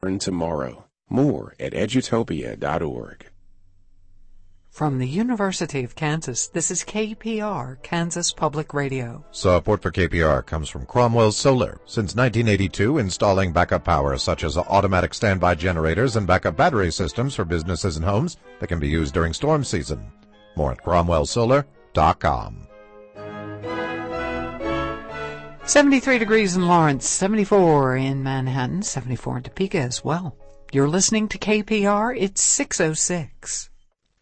tomorrow. More at edutopia.org. From the University of Kansas, this is KPR, Kansas Public Radio. Support for KPR comes from Cromwell Solar. Since 1982, installing backup power such as automatic standby generators and backup battery systems for businesses and homes that can be used during storm season. More at cromwellsolar.com. 73 degrees in Lawrence, 74 in Manhattan, 74 in Topeka as well. You're listening to KPR. It's 6:06.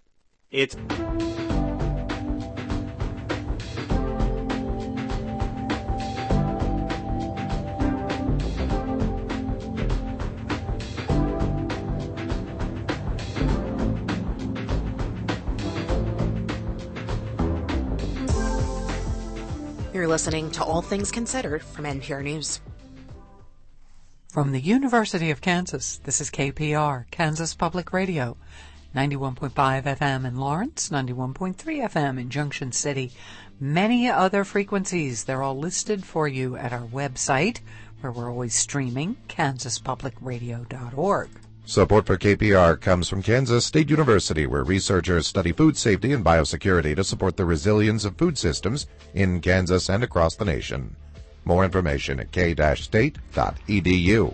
You're listening to All Things Considered from NPR News. From the University of Kansas, this is KPR, Kansas Public Radio. 91.5 FM in Lawrence, 91.3 FM in Junction City. Many other frequencies. They're all listed for you at our website, where we're always streaming, kansaspublicradio.org. Support for KPR comes from Kansas State University, where researchers study food safety and biosecurity to support the resilience of food systems in Kansas and across the nation. More information at k-state.edu.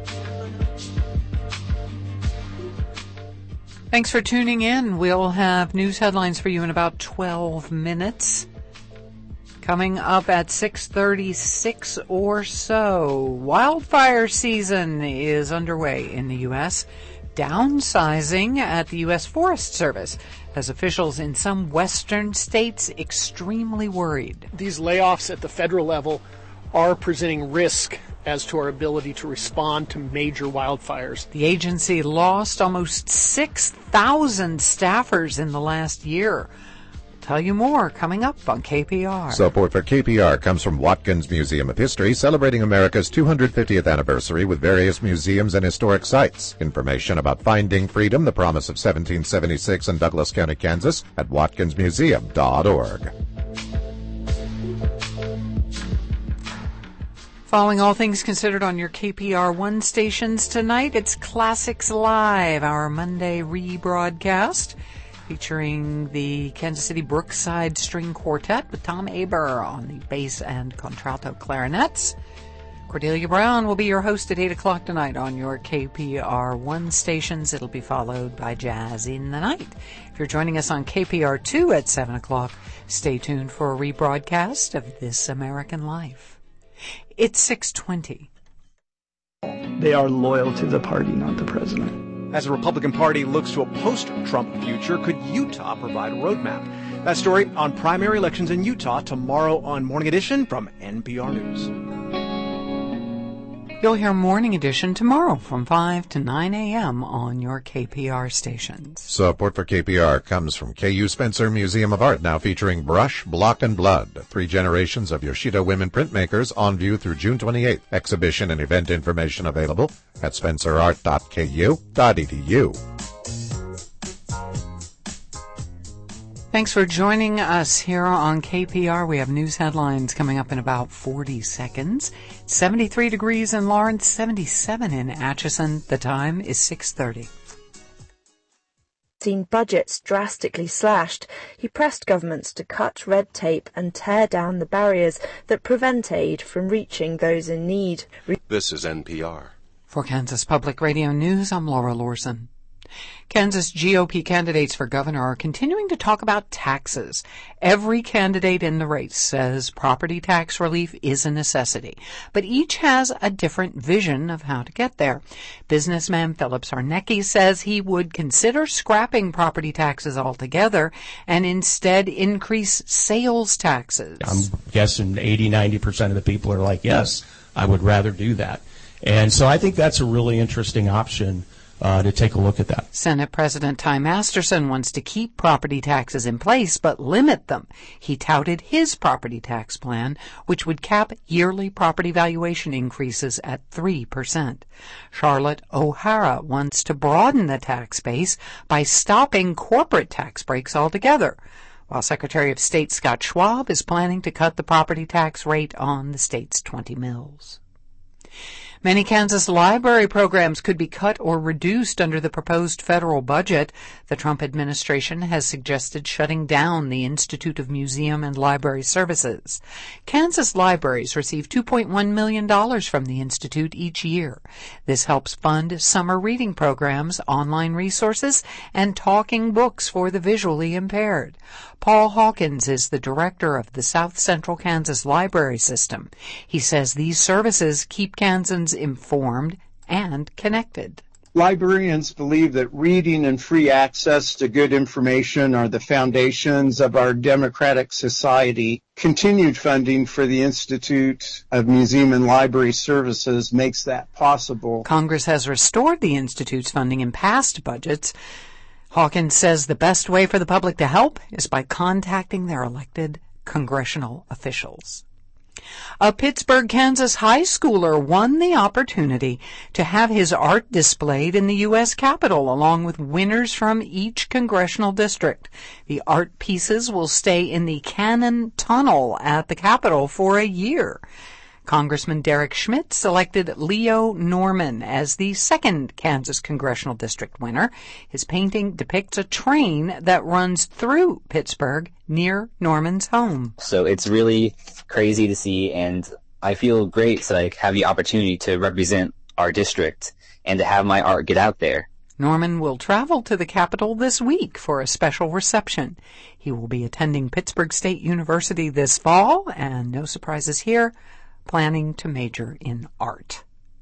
Thanks for tuning in. We'll have news headlines for you in about 12 minutes. Coming up at 6:36 or so, wildfire season is underway in the U.S. Downsizing at the U.S. Forest Service has officials in some western states extremely worried. These layoffs at the federal level are presenting risk as to our ability to respond to major wildfires. The agency lost almost 6,000 staffers in the last year. We'll tell you more coming up on KPR. Support for KPR comes from Watkins Museum of History, celebrating America's 250th anniversary with various museums and historic sites. Information about Finding Freedom, the Promise of 1776 in Douglas County, Kansas at watkinsmuseum.org. Following All Things Considered on your KPR1 stations tonight, it's Classics Live, our Monday rebroadcast, featuring the Kansas City Brookside String Quartet with Tom Aber on the bass and contralto clarinets. Cordelia Brown will be your host at 8 o'clock tonight on your KPR1 stations. It'll be followed by Jazz in the Night. If you're joining us on KPR2 at 7 o'clock, stay tuned for a rebroadcast of This American Life. It's 6:20. They are loyal to the party, not the president. As the Republican Party looks to a post-Trump future, could Utah provide a roadmap? That story on primary elections in Utah tomorrow on Morning Edition from NPR News. You'll hear Morning Edition tomorrow from 5 to 9 a.m. on your KPR stations. Support for KPR comes from KU Spencer Museum of Art, now featuring Brush, Block, and Blood, 3 generations of Yoshida women printmakers on view through June 28th. Exhibition and event information available at spencerart.ku.edu. Thanks for joining us here on KPR. We have news headlines coming up in about 40 seconds. 73 degrees in Lawrence, 77 in Atchison. The time is 6:30. Seen budgets drastically slashed, he pressed governments to cut red tape and tear down the barriers that prevent aid from reaching those in need. This is NPR. For Kansas Public Radio News, I'm Laura Lorson. Kansas GOP candidates for governor are continuing to talk about taxes. Every candidate in the race says property tax relief is a necessity, but each has a different vision of how to get there. Businessman Philip Sarnecki says he would consider scrapping property taxes altogether and instead increase sales taxes. I'm guessing 80-90% of the people are like, yes, I would rather do that. And so I think that's a really interesting option to take a look at that. Senate President Ty Masterson wants to keep property taxes in place but limit them. He touted his property tax plan, which would cap yearly property valuation increases at 3%. Charlotte O'Hara wants to broaden the tax base by stopping corporate tax breaks altogether, while Secretary of State Scott Schwab is planning to cut the property tax rate on the state's 20 mills. Many Kansas library programs could be cut or reduced under the proposed federal budget. The Trump administration has suggested shutting down the Institute of Museum and Library Services. Kansas libraries receive $2.1 million from the Institute each year. This helps fund summer reading programs, online resources, and talking books for the visually impaired. Paul Hawkins is the director of the South Central Kansas Library System. He says these services keep Kansans informed and connected. Librarians believe that reading and free access to good information are the foundations of our democratic society. Continued funding for the Institute of Museum and Library Services makes that possible. Congress has restored the Institute's funding in past budgets. Hawkins says the best way for the public to help is by contacting their elected congressional officials. A Pittsburgh, Kansas high schooler won the opportunity to have his art displayed in the U.S. Capitol along with winners from each congressional district. The art pieces will stay in the Cannon Tunnel at the Capitol for a year. Congressman Derek Schmidt selected Leo Norman as the second Kansas Congressional District winner. His painting depicts a train that runs through Pittsburgh near Norman's home. So it's really crazy to see, and I feel great to have the opportunity to represent our district and to have my art get out there. Norman will travel to the Capitol this week for a special reception. He will be attending Pittsburgh State University this fall, and no surprises here, planning to major in art.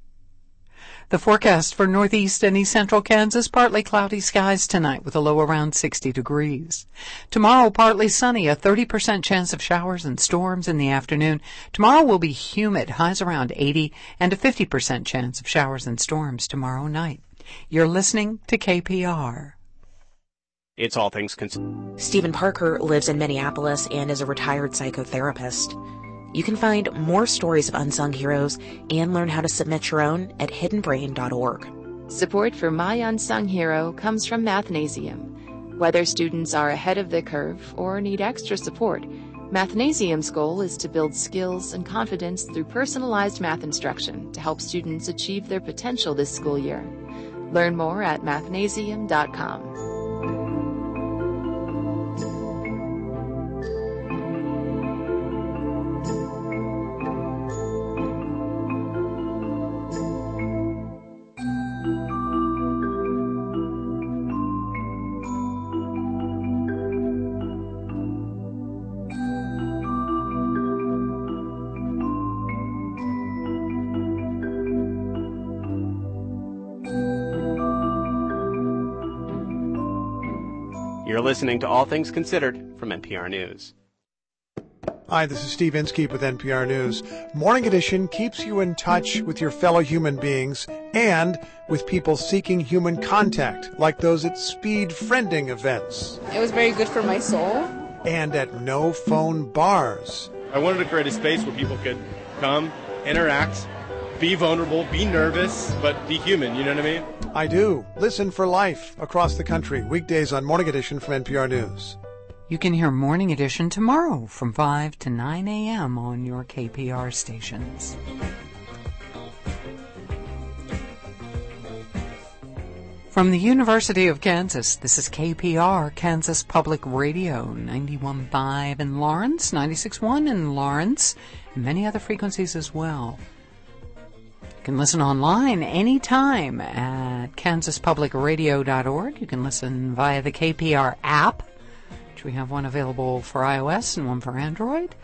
The forecast for northeast and east central Kansas, partly cloudy skies tonight with a low around 60 degrees. Tomorrow, partly sunny, a 30% chance of showers and storms in the afternoon. Tomorrow will be humid, highs around 80, and a 50% chance of showers and storms tomorrow night. You're listening to KPR. It's All Things Considered. Stephen Parker lives in Minneapolis and is a retired psychotherapist. You can find more stories of unsung heroes and learn how to submit your own at hiddenbrain.org. Support for My Unsung Hero comes from Mathnasium. Whether students are ahead of the curve or need extra support, Mathnasium's goal is to build skills and confidence through personalized math instruction to help students achieve their potential this school year. Learn more at mathnasium.com. You're listening to All Things Considered from NPR News. Hi, this is Steve Inskeep with NPR News. Morning Edition keeps you in touch with your fellow human beings and with people seeking human contact, like those at speed friending events. It was very good for my soul. And at no phone bars. I wanted to create a space where people could come, interact, be vulnerable, be nervous, but be human, you know what I mean? I do. Listen for life across the country, weekdays on Morning Edition from NPR News. You can hear Morning Edition tomorrow from 5 to 9 a.m. on your KPR stations. From the University of Kansas, this is KPR, Kansas Public Radio, 91.5 in Lawrence, 96.1 in Lawrence, and many other frequencies as well. You can listen online anytime at kansaspublicradio.org. You can listen via the KPR app, which we have one available for iOS and one for Android.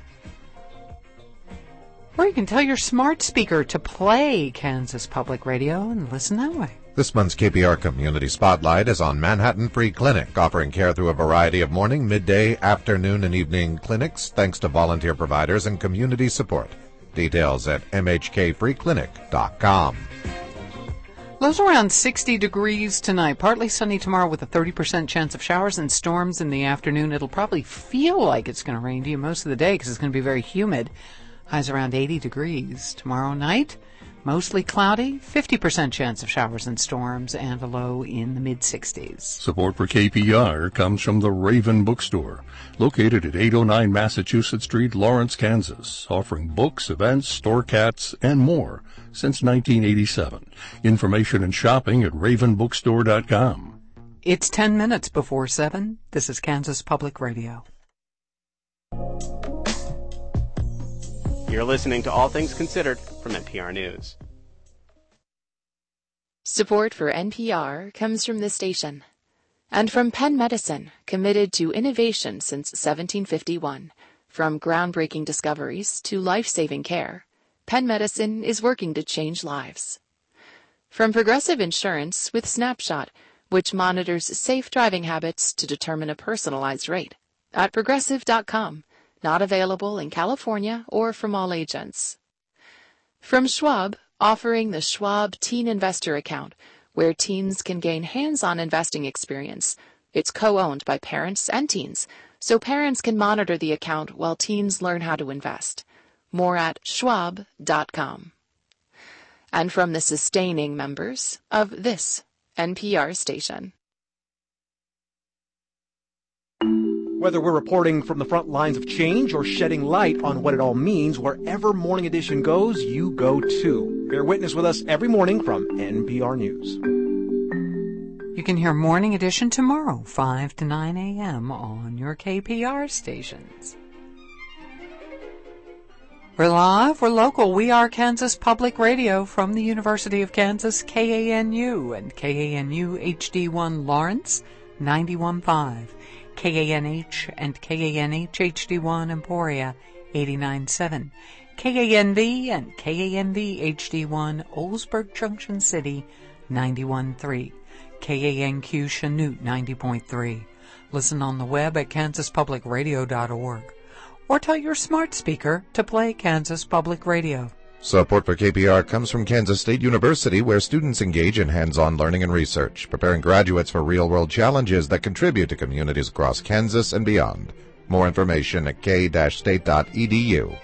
Or you can tell your smart speaker to play Kansas Public Radio and listen that way. This month's KPR Community Spotlight is on Manhattan Free Clinic, offering care through a variety of morning, midday, afternoon, and evening clinics, thanks to volunteer providers and community support. Details at mhkfreeclinic.com. Lows around 60 degrees tonight. Partly sunny tomorrow with a 30% chance of showers and storms in the afternoon. It'll probably feel like it's going to rain to you most of the day because it's going to be very humid. Highs around 80 degrees. Tomorrow night, Mostly cloudy, 50% chance of showers and storms, and a low in the mid-60s. Support for KPR comes from the Raven Bookstore, located at 809 Massachusetts Street, Lawrence, Kansas, offering books, events, store cats, and more since 1987. Information and shopping at ravenbookstore.com. It's 10 minutes before 7. This is Kansas Public Radio. You're listening to All Things Considered from NPR News. Support for NPR comes from this station and from Penn Medicine, committed to innovation since 1751. From groundbreaking discoveries to life-saving care, Penn Medicine is working to change lives. From Progressive Insurance with Snapshot, which monitors safe driving habits to determine a personalized rate, at Progressive.com. Not available in California or from all agents. From Schwab, offering the Schwab Teen Investor Account, where teens can gain hands-on investing experience. It's co-owned by parents and teens, so parents can monitor the account while teens learn how to invest. More at schwab.com. And from the sustaining members of this NPR station. Whether we're reporting from the front lines of change or shedding light on what it all means, wherever Morning Edition goes, you go too. Bear witness with us every morning from NPR News. You can hear Morning Edition tomorrow, 5 to 9 a.m. on your KPR stations. We're live, we're local. We are Kansas Public Radio from the University of Kansas, KANU, and KANU HD1 Lawrence, 91.5. KANH and KANH HD1 Emporia, 89.7. KANV and KANV HD1 Oldsburg Junction City, 91.3. KANQ Chanute, 90.3. Listen on the web at kansaspublicradio.org. Or tell your smart speaker to play Kansas Public Radio. Support for KPR comes from Kansas State University, where students engage in hands-on learning and research, preparing graduates for real-world challenges that contribute to communities across Kansas and beyond. More information at k-state.edu.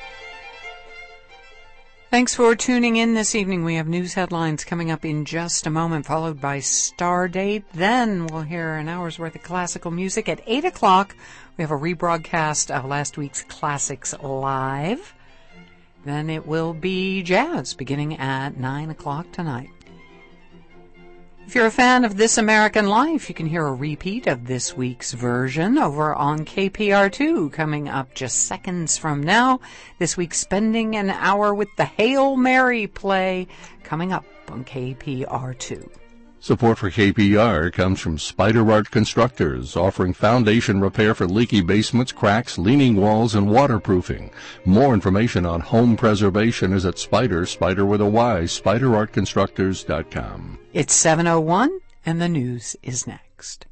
Thanks for tuning in this evening. We have news headlines coming up in just a moment, followed by Star Date. Then we'll hear an hour's worth of classical music. At 8 o'clock, we have a rebroadcast of last week's Classics Live. Then it will be jazz beginning at 9 o'clock tonight. If you're a fan of This American Life, you can hear a repeat of this week's version over on KPR2 coming up just seconds from now. This week, spending an hour with the Hail Mary play coming up on KPR2. Support for KPR comes from Spider Art Constructors, offering foundation repair for leaky basements, cracks, leaning walls, and waterproofing. More information on home preservation is at Spider with a Y, spiderartconstructors.com. It's 7:01, and the news is next.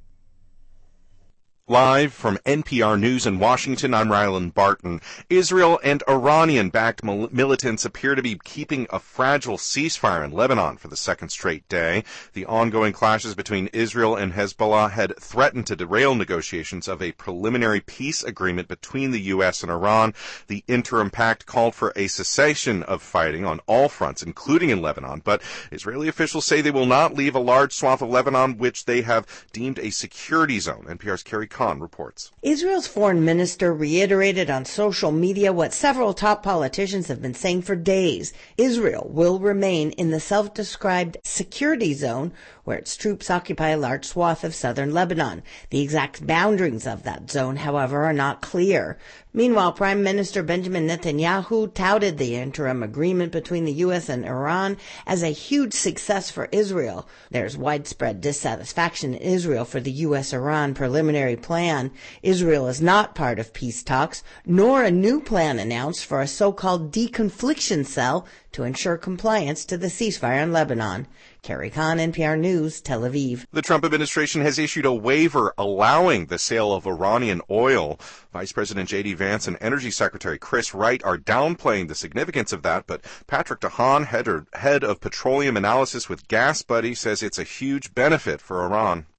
Live from NPR News in Washington, I'm Rylan Barton. Israel and Iranian-backed militants appear to be keeping a fragile ceasefire in Lebanon for the second straight day. The ongoing clashes between Israel and Hezbollah had threatened to derail negotiations of a preliminary peace agreement between the U.S. and Iran. The interim pact called for a cessation of fighting on all fronts, including in Lebanon, but Israeli officials say they will not leave a large swath of Lebanon, which they have deemed a security zone. NPR's Carrie Kahn reports. Israel's foreign minister reiterated on social media what several top politicians have been saying for days. Israel will remain in the self-described security zone where its troops occupy a large swath of southern Lebanon. The exact boundaries of that zone, however, are not clear. Meanwhile, Prime Minister Benjamin Netanyahu touted the interim agreement between the U.S. and Iran as a huge success for Israel. There's widespread dissatisfaction in Israel for the U.S.-Iran preliminary plan. Israel is not part of peace talks, nor a new plan announced for a so-called deconfliction cell to ensure compliance to the ceasefire in Lebanon. Carrie Kahn, NPR News, Tel Aviv. The Trump administration has issued a waiver allowing the sale of Iranian oil. Vice President J.D. Vance and Energy Secretary Chris Wright are downplaying the significance of that, but Patrick DeHaan, head of petroleum analysis with Gas Buddy, says it's a huge benefit for Iran.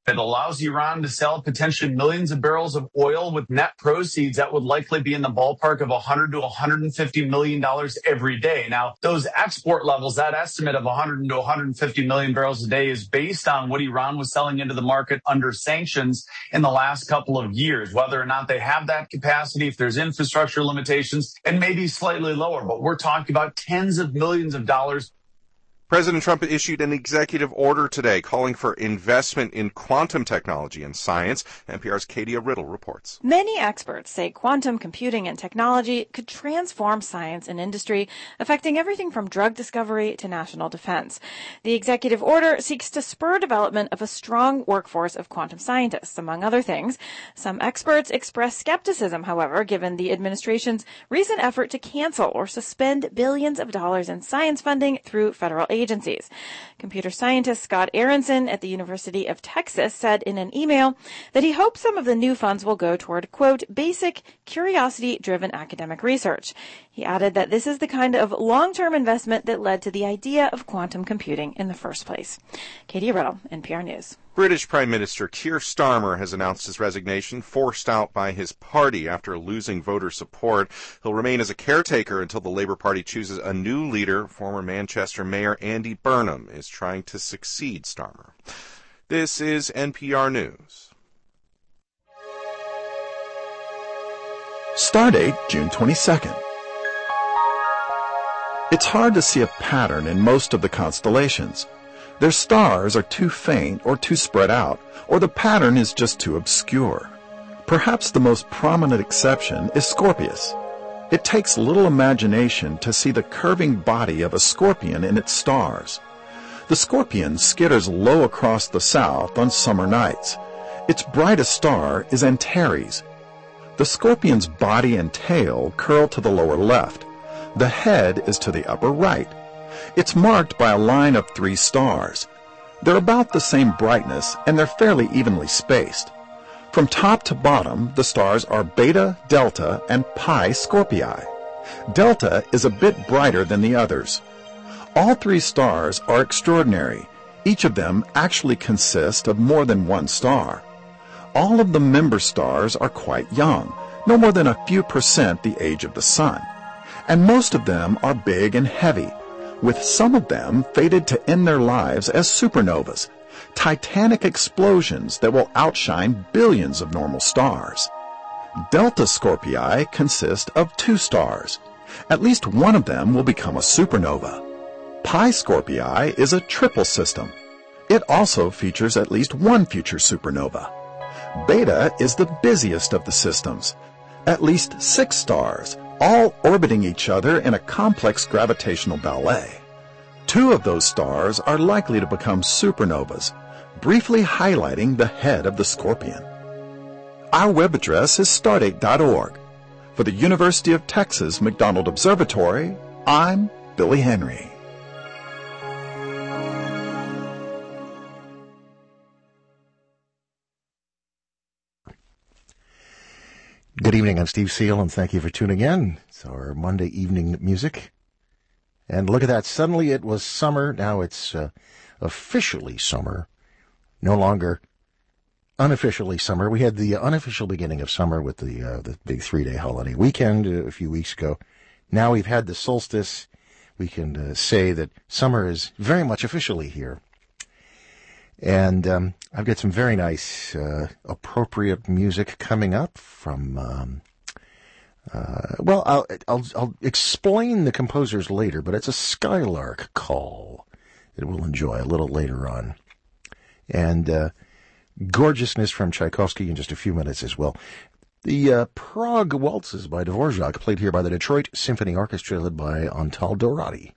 It allows Iran to sell potentially millions of barrels of oil with net proceeds that would likely be in the ballpark of $100 to $150 million every day. Now, those export levels, that estimate of 100 to 150 million barrels a day is based on what Iran was selling into the market under sanctions in the last couple of years. Whether or not they have that capacity, if there's infrastructure limitations, and maybe slightly lower. But we're talking about tens of millions of dollars. President Trump issued an executive order today calling for investment in quantum technology and science. NPR's Katie Riddle reports. Many experts say quantum computing and technology could transform science and industry, affecting everything from drug discovery to national defense. The executive order seeks to spur development of a strong workforce of quantum scientists, among other things. Some experts express skepticism, however, given the administration's recent effort to cancel or suspend billions of dollars in science funding through federal agencies. Computer scientist Scott Aronson at the University of Texas said in an email that he hopes some of the new funds will go toward, quote, basic, curiosity-driven academic research. He added that this is the kind of long-term investment that led to the idea of quantum computing in the first place. Katie Riddle, NPR News. British Prime Minister Keir Starmer has announced his resignation, forced out by his party after losing voter support. He'll remain as a caretaker until the Labour Party chooses a new leader. Former Manchester Mayor Andy Burnham is trying to succeed Starmer. This is NPR News. Stardate, June 22nd. It's hard to see a pattern in most of the constellations. Their stars are too faint or too spread out, or the pattern is just too obscure. Perhaps the most prominent exception is Scorpius. It takes little imagination to see the curving body of a scorpion in its stars. The scorpion skitters low across the south on summer nights. Its brightest star is Antares. The scorpion's body and tail curl to the lower left. The head is to the upper right. It's marked by a line of 3 stars. They're about the same brightness, and they're fairly evenly spaced. From top to bottom, the stars are Beta, Delta, and Pi Scorpii. Delta is a bit brighter than the others. All 3 stars are extraordinary. Each of them actually consists of more than one star. All of the member stars are quite young, no more than a few percent the age of the sun. And most of them are big and heavy, with some of them fated to end their lives as supernovas, titanic explosions that will outshine billions of normal stars. Delta Scorpii consist of 2 stars. At least one of them will become a supernova. Pi Scorpii is a triple system. It also features at least one future supernova. Beta is the busiest of the systems. At least 6 stars, all orbiting each other in a complex gravitational ballet. 2 of those stars are likely to become supernovas, briefly highlighting the head of the scorpion. Our web address is stardate.org. For the University of Texas McDonald Observatory, I'm Billy Henry. Good evening, I'm Steve Seal, and thank you for tuning in. It's our Monday evening music. And look at that, suddenly it was summer, now it's officially summer, no longer unofficially summer. We had the unofficial beginning of summer with the big 3-day holiday weekend a few weeks ago. Now we've had the solstice. We can say that summer is very much officially here. And I've got some very nice, appropriate music coming up from. I'll explain the composers later, but it's a Skylark call that we'll enjoy a little later on, and gorgeousness from Tchaikovsky in just a few minutes as well. The Prague Waltzes by Dvorak, played here by the Detroit Symphony Orchestra, led by Antal Dorati.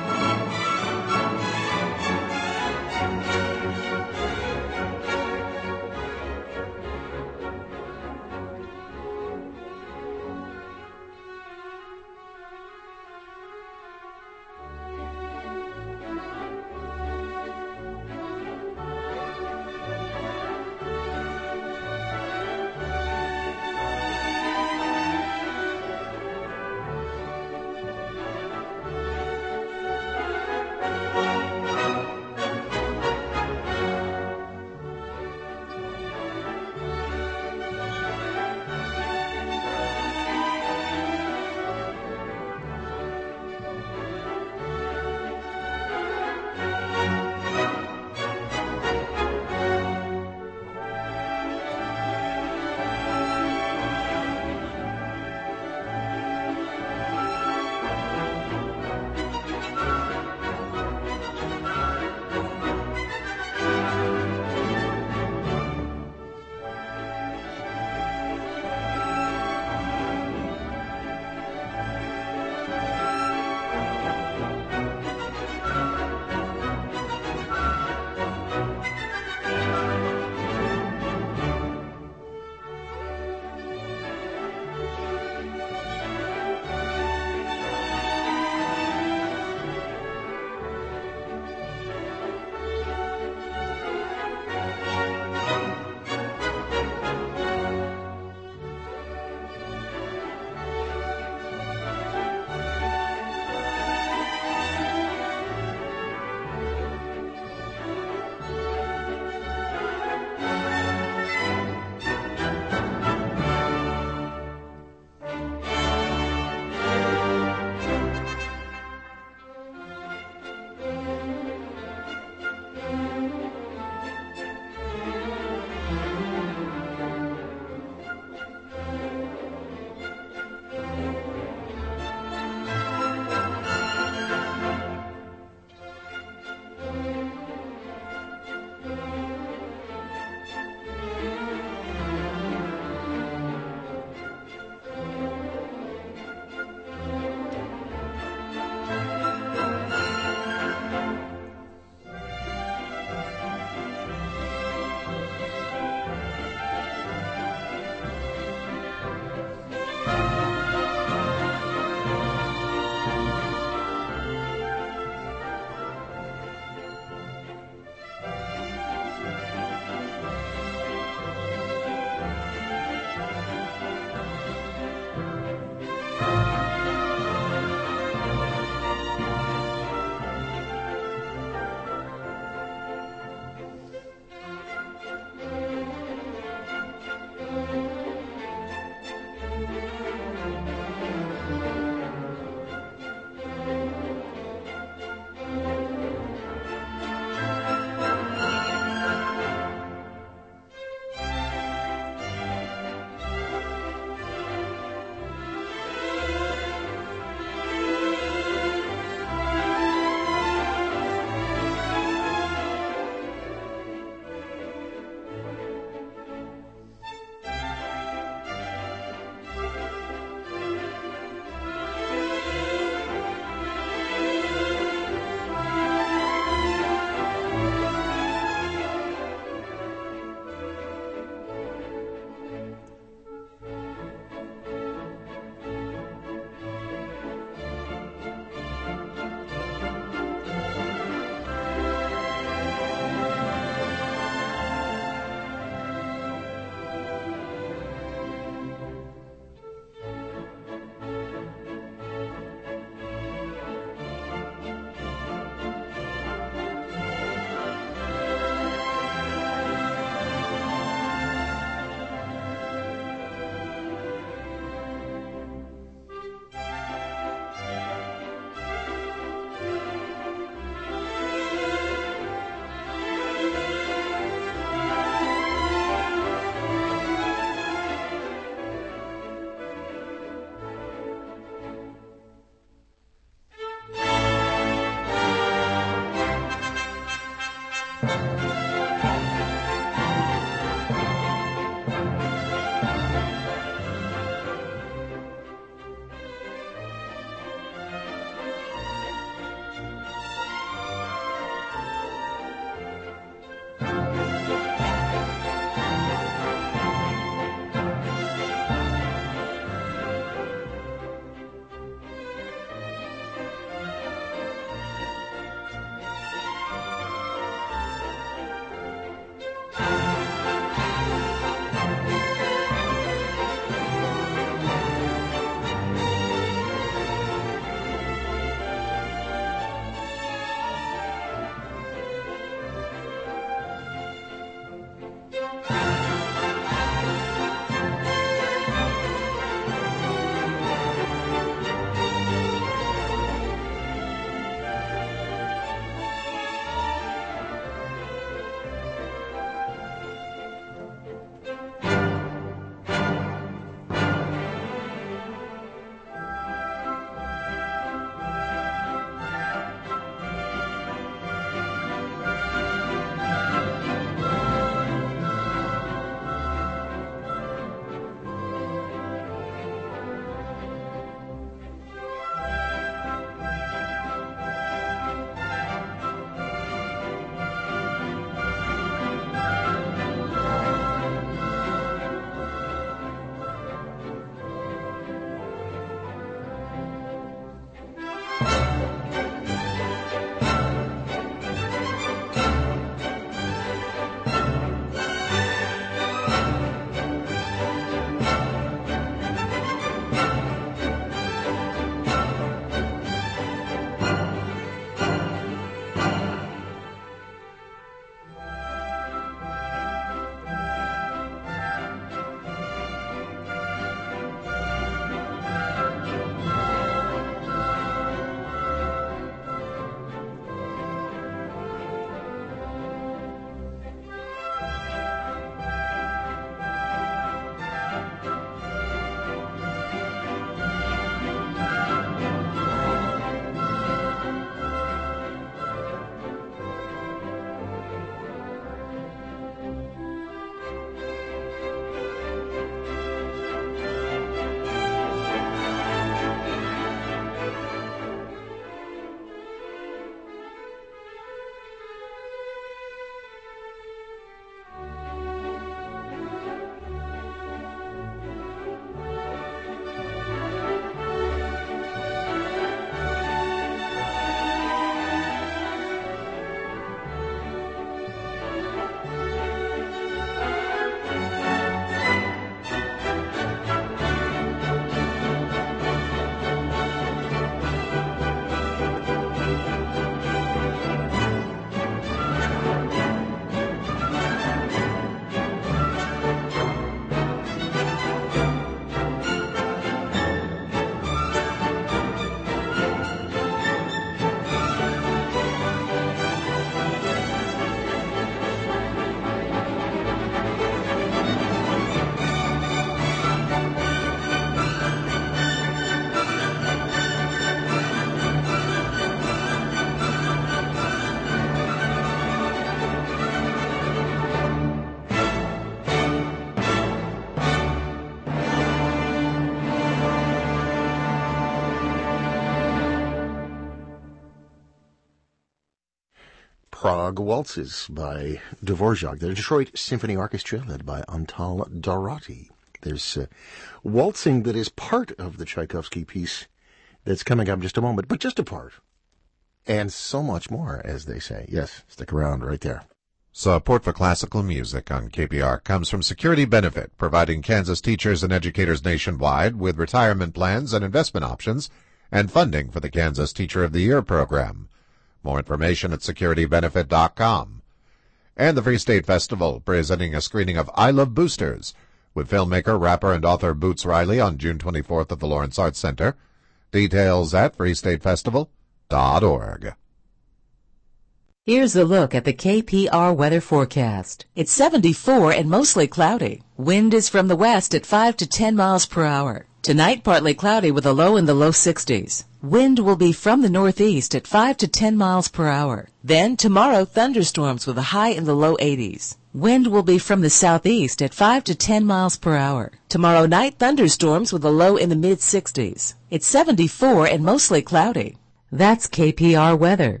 Prague Waltzes by Dvorak, the Detroit Symphony Orchestra led by Antal Dorati. There's waltzing that is part of the Tchaikovsky piece that's coming up in just a moment, but just a part. And so much more, as they say. Yes, stick around right there. Support for classical music on KPR comes from Security Benefit, providing Kansas teachers and educators nationwide with retirement plans and investment options and funding for the Kansas Teacher of the Year program. More information at securitybenefit.com. And the Free State Festival, presenting a screening of I Love Boosters with filmmaker, rapper, and author Boots Riley on June 24th at the Lawrence Arts Center. Details at freestatefestival.org. Here's a look at the KPR weather forecast. It's 74 and mostly cloudy. Wind is from the west at 5 to 10 miles per hour. Tonight, partly cloudy with a low in the low 60s. Wind will be from the northeast at 5 to 10 miles per hour. Then tomorrow, thunderstorms with a high in the low 80s. Wind will be from the southeast at 5 to 10 miles per hour. Tomorrow night, thunderstorms with a low in the mid 60s. It's 74 and mostly cloudy. That's KPR weather.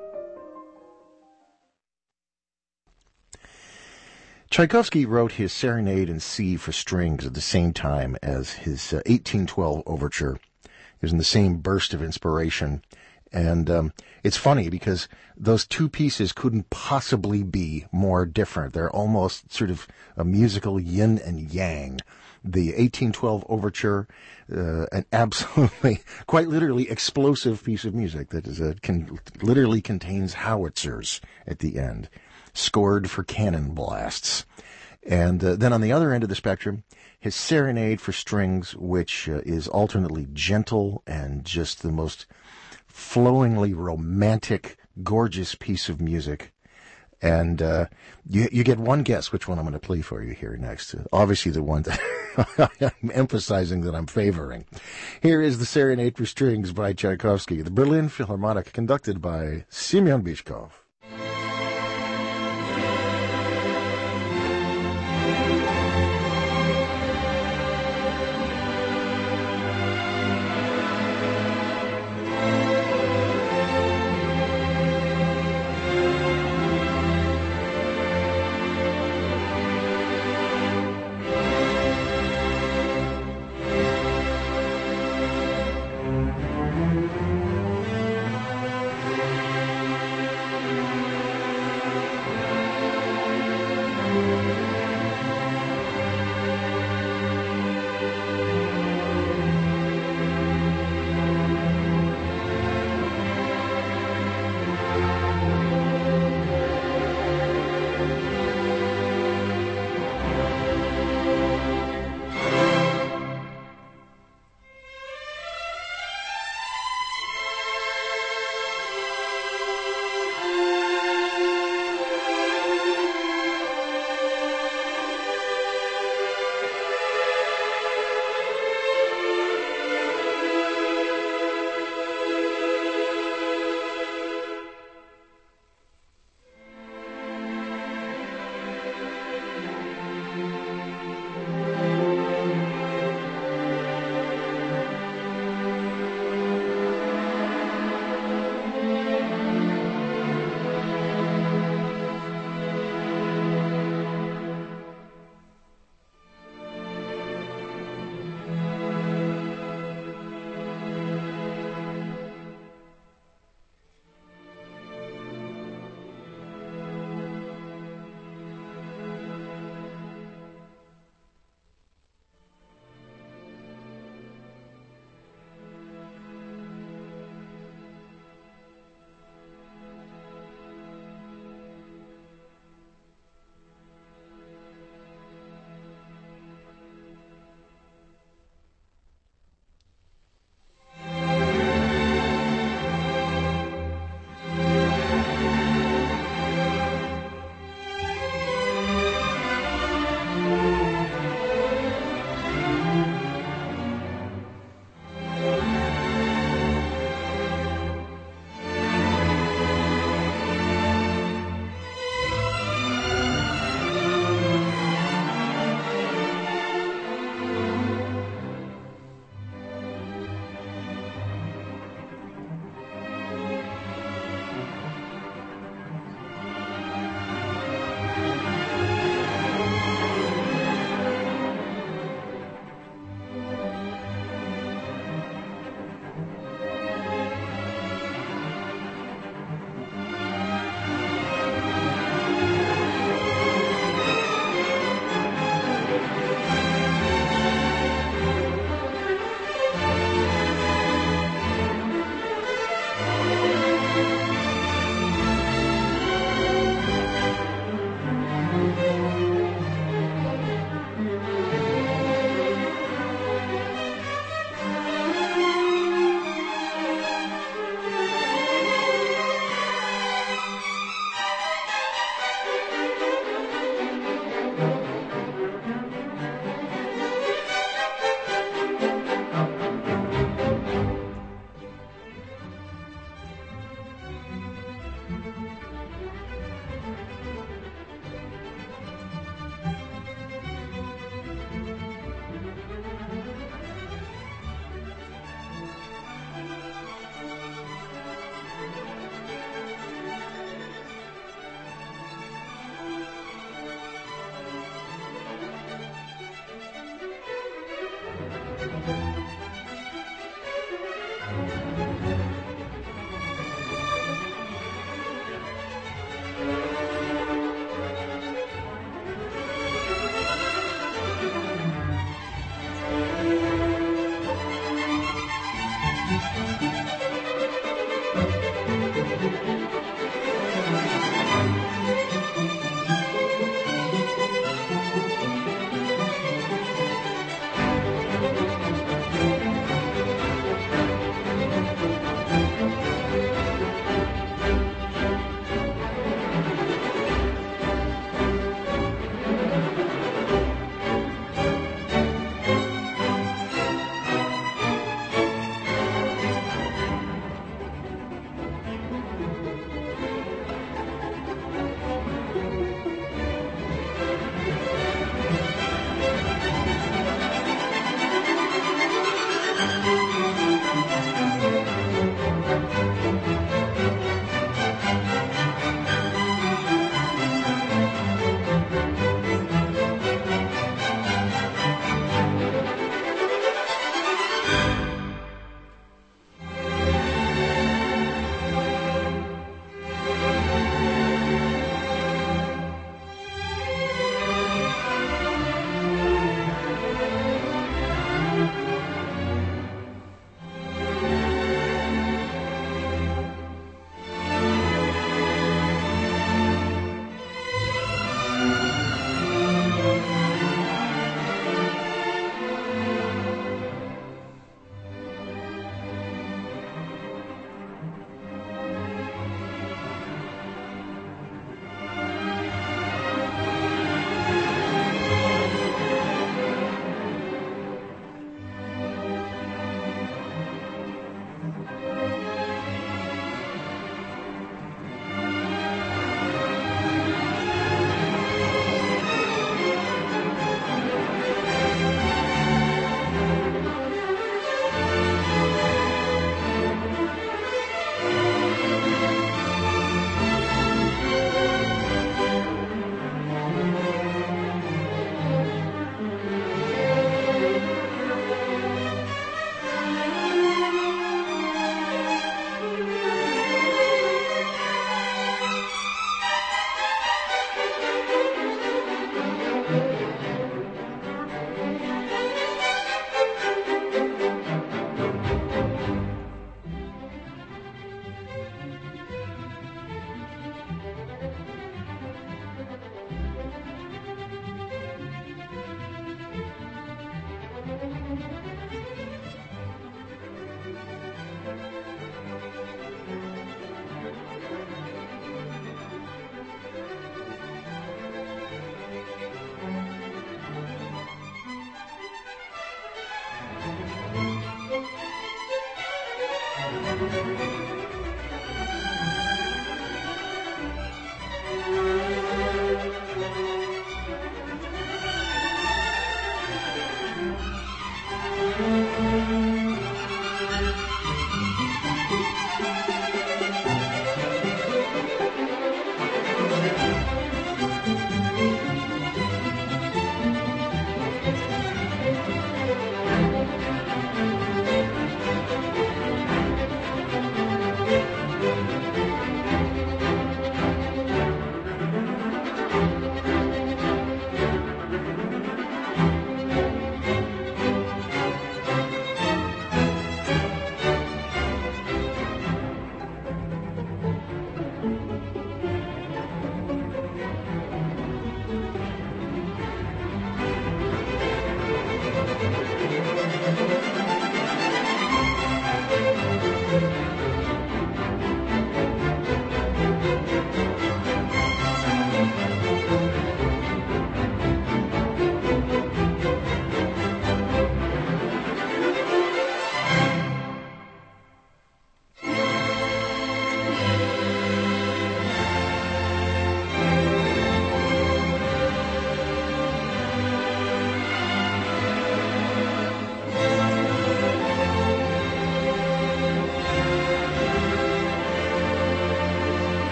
Tchaikovsky wrote his Serenade in C for strings at the same time as his 1812 overture. It was in the same burst of inspiration. And it's funny because those two pieces couldn't possibly be more different. They're almost sort of a musical yin and yang. The 1812 overture, an absolutely, quite literally explosive piece of music that is literally contains howitzers at the end, scored for cannon blasts. And then on the other end of the spectrum, his Serenade for strings, which is alternately gentle and just the most flowingly romantic, gorgeous piece of music. And you get one guess which one I'm going to play for you here next. Obviously the one that I'm emphasizing that I'm favoring. Here is the Serenade for strings by Tchaikovsky, the Berlin Philharmonic, conducted by Semyon Bychkov.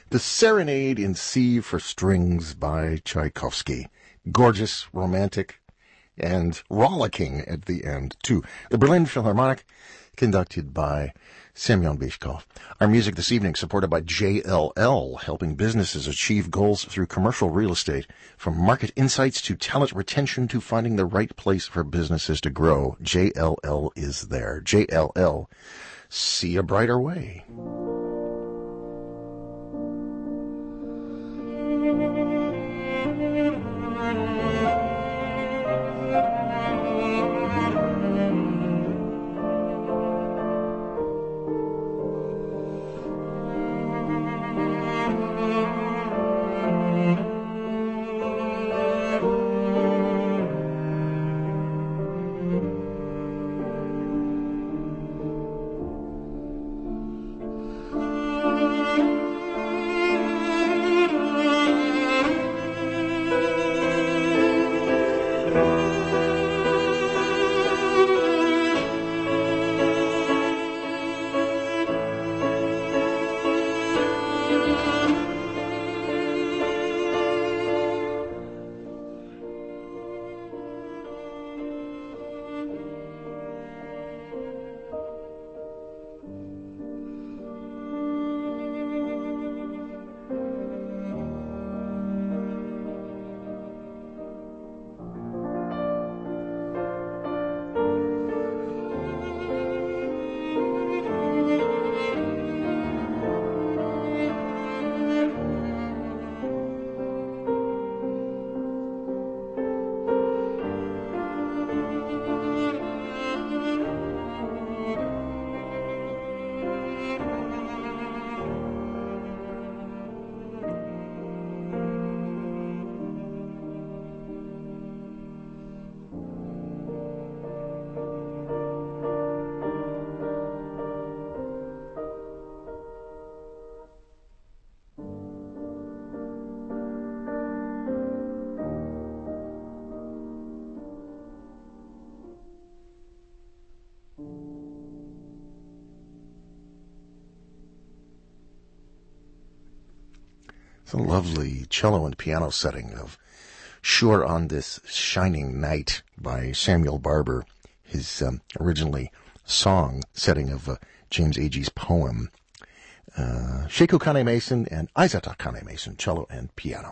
The Serenade in C for Strings by Tchaikovsky. Gorgeous, romantic, and rollicking at the end, too. The Berlin Philharmonic, conducted by Semyon Bychkov. Our music this evening supported by JLL, helping businesses achieve goals through commercial real estate. From market insights to talent retention to finding the right place for businesses to grow, JLL is there. JLL, see a brighter way. It's a lovely cello and piano setting of Sure on This Shining Night by Samuel Barber, his originally song setting of James Agee's poem. Sheiko Kane Mason and Aizata Kane Mason, cello and piano.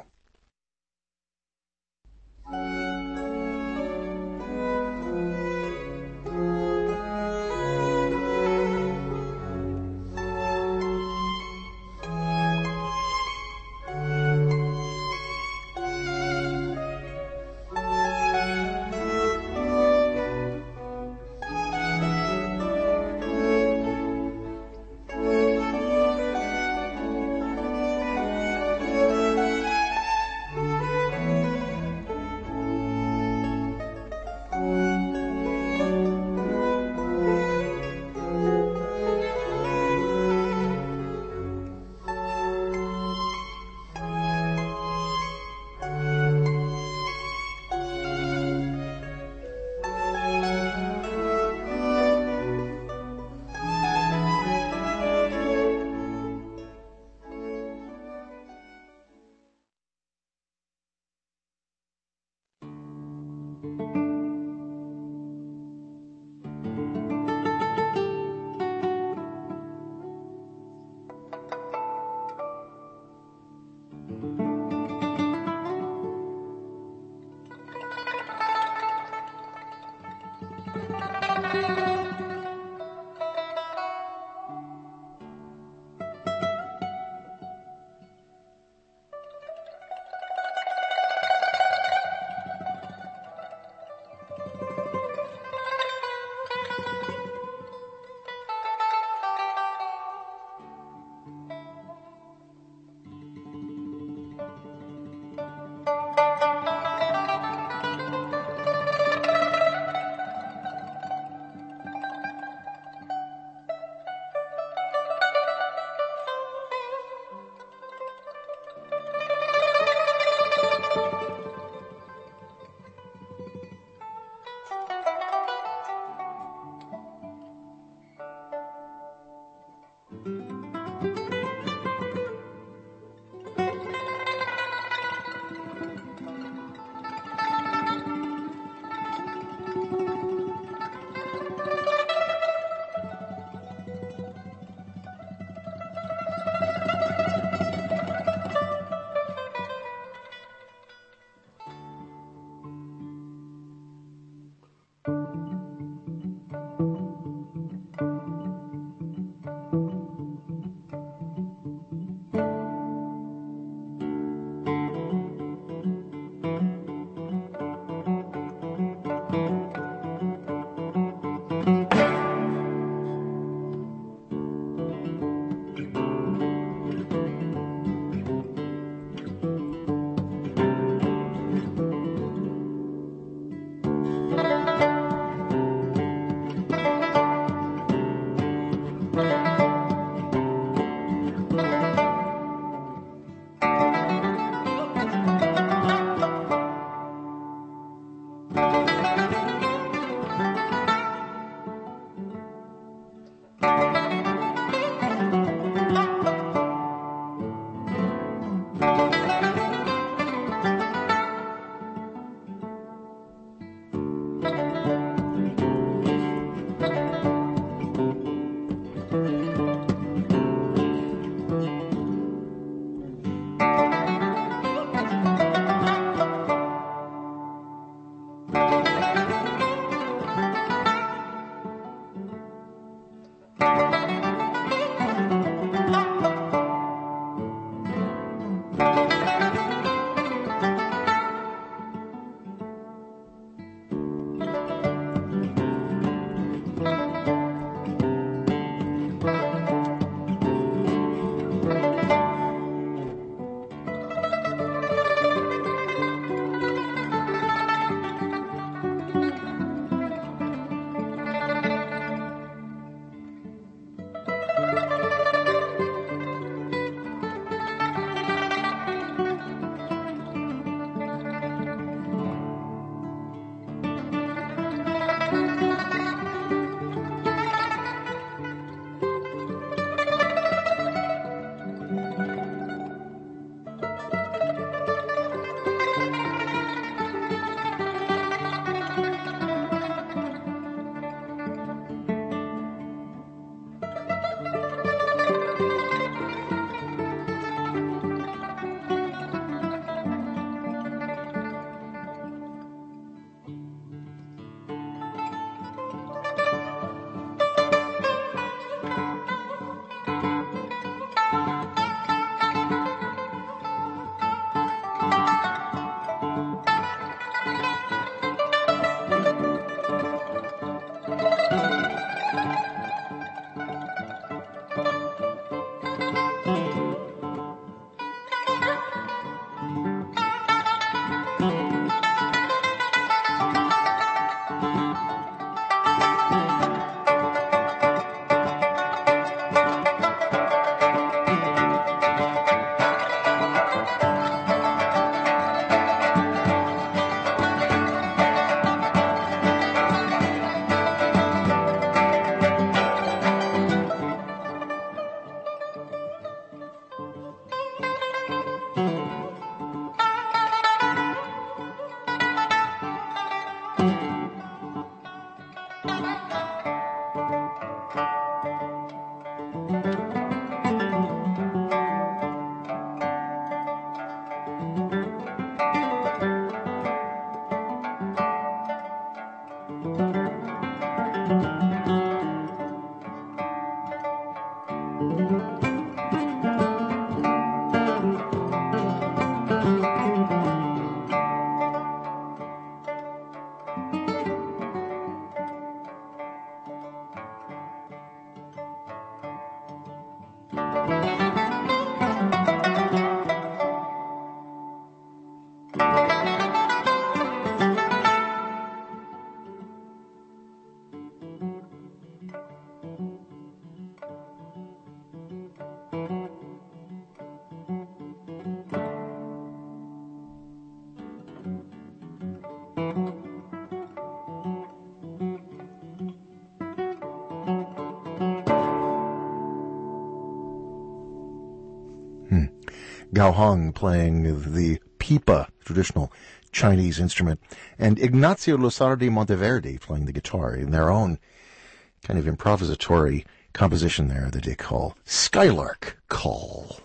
Gao Hong playing the pipa, traditional Chinese instrument, and Ignacio Lusardi Monteverde playing the guitar in their own kind of improvisatory composition there that they call Skylark Call.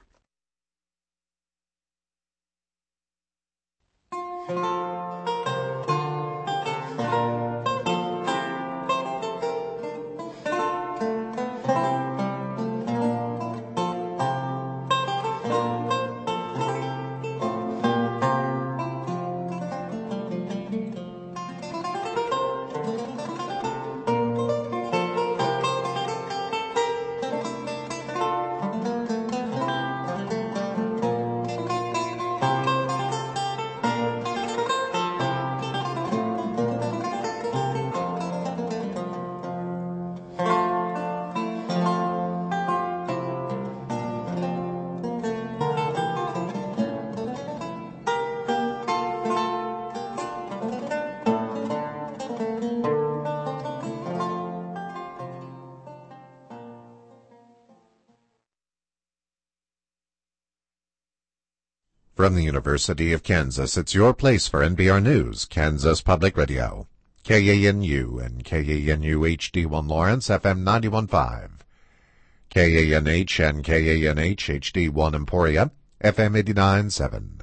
From the University of Kansas, it's your place for NPR News, Kansas Public Radio. KANU and KANU HD1 Lawrence, FM 91.5. KANH and KANH HD1 Emporia, FM 89.7.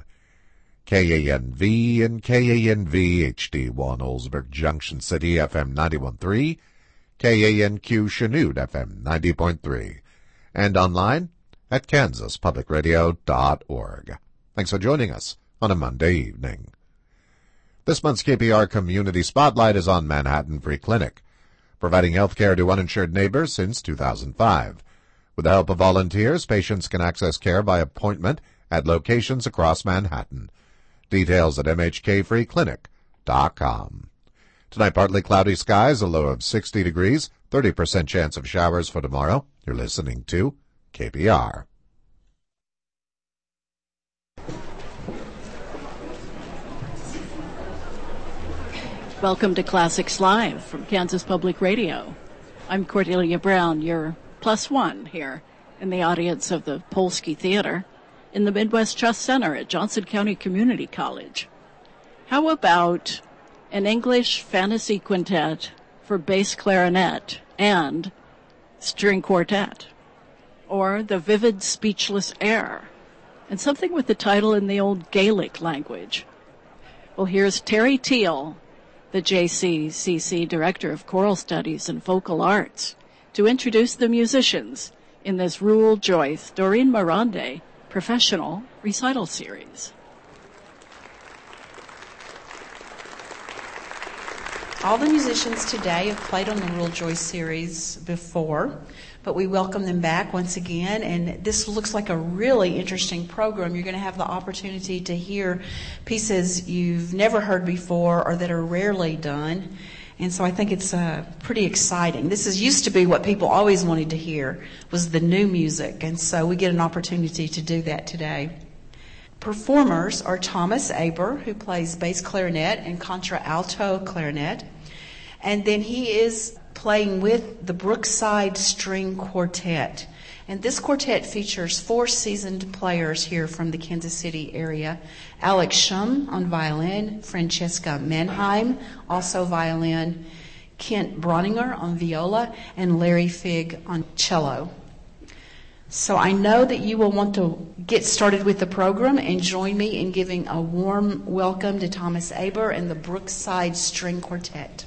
KANV and KANV HD1 Oldsburg Junction City, FM 91.3. KANQ Chanute, FM 90.3. And online at kansaspublicradio.org. Thanks for joining us on a Monday evening. This month's KPR Community Spotlight is on Manhattan Free Clinic, providing health care to uninsured neighbors since 2005. With the help of volunteers, patients can access care by appointment at locations across Manhattan. Details at mhkfreeclinic.com. Tonight, partly cloudy skies, a low of 60 degrees, 30% chance of showers for tomorrow. You're listening to KPR. Welcome to Classics Live from Kansas Public Radio. I'm Cordelia Brown, your +1 here in the audience of the Polsky Theater in the Midwest Trust Center at Johnson County Community College. How about an English fantasy quintet for bass clarinet and string quartet? Or the vivid speechless air, and something with the title in the old Gaelic language. Well, here's Terry Teal, the JCCC Director of Choral Studies and Vocal Arts, to introduce the musicians in this Ruel Joyce, Doreen Mirande professional recital series. All the musicians today have played on the Ruel Joyce series before, but we welcome them back once again, and this looks like a really interesting program. You're going to have the opportunity to hear pieces you've never heard before or that are rarely done, and so I think it's pretty exciting. This used to be what people always wanted to hear, was the new music, and so we get an opportunity to do that today. Performers are Thomas Aber, who plays bass clarinet and contralto clarinet, and then he is playing with the Brookside String Quartet. And this quartet features 4 seasoned players here from the Kansas City area. Alex Shum on violin, Francesca Mannheim, also violin, Kent Bronninger on viola, and Larry Figg on cello. So I know that you will want to get started with the program and join me in giving a warm welcome to Thomas Aber and the Brookside String Quartet.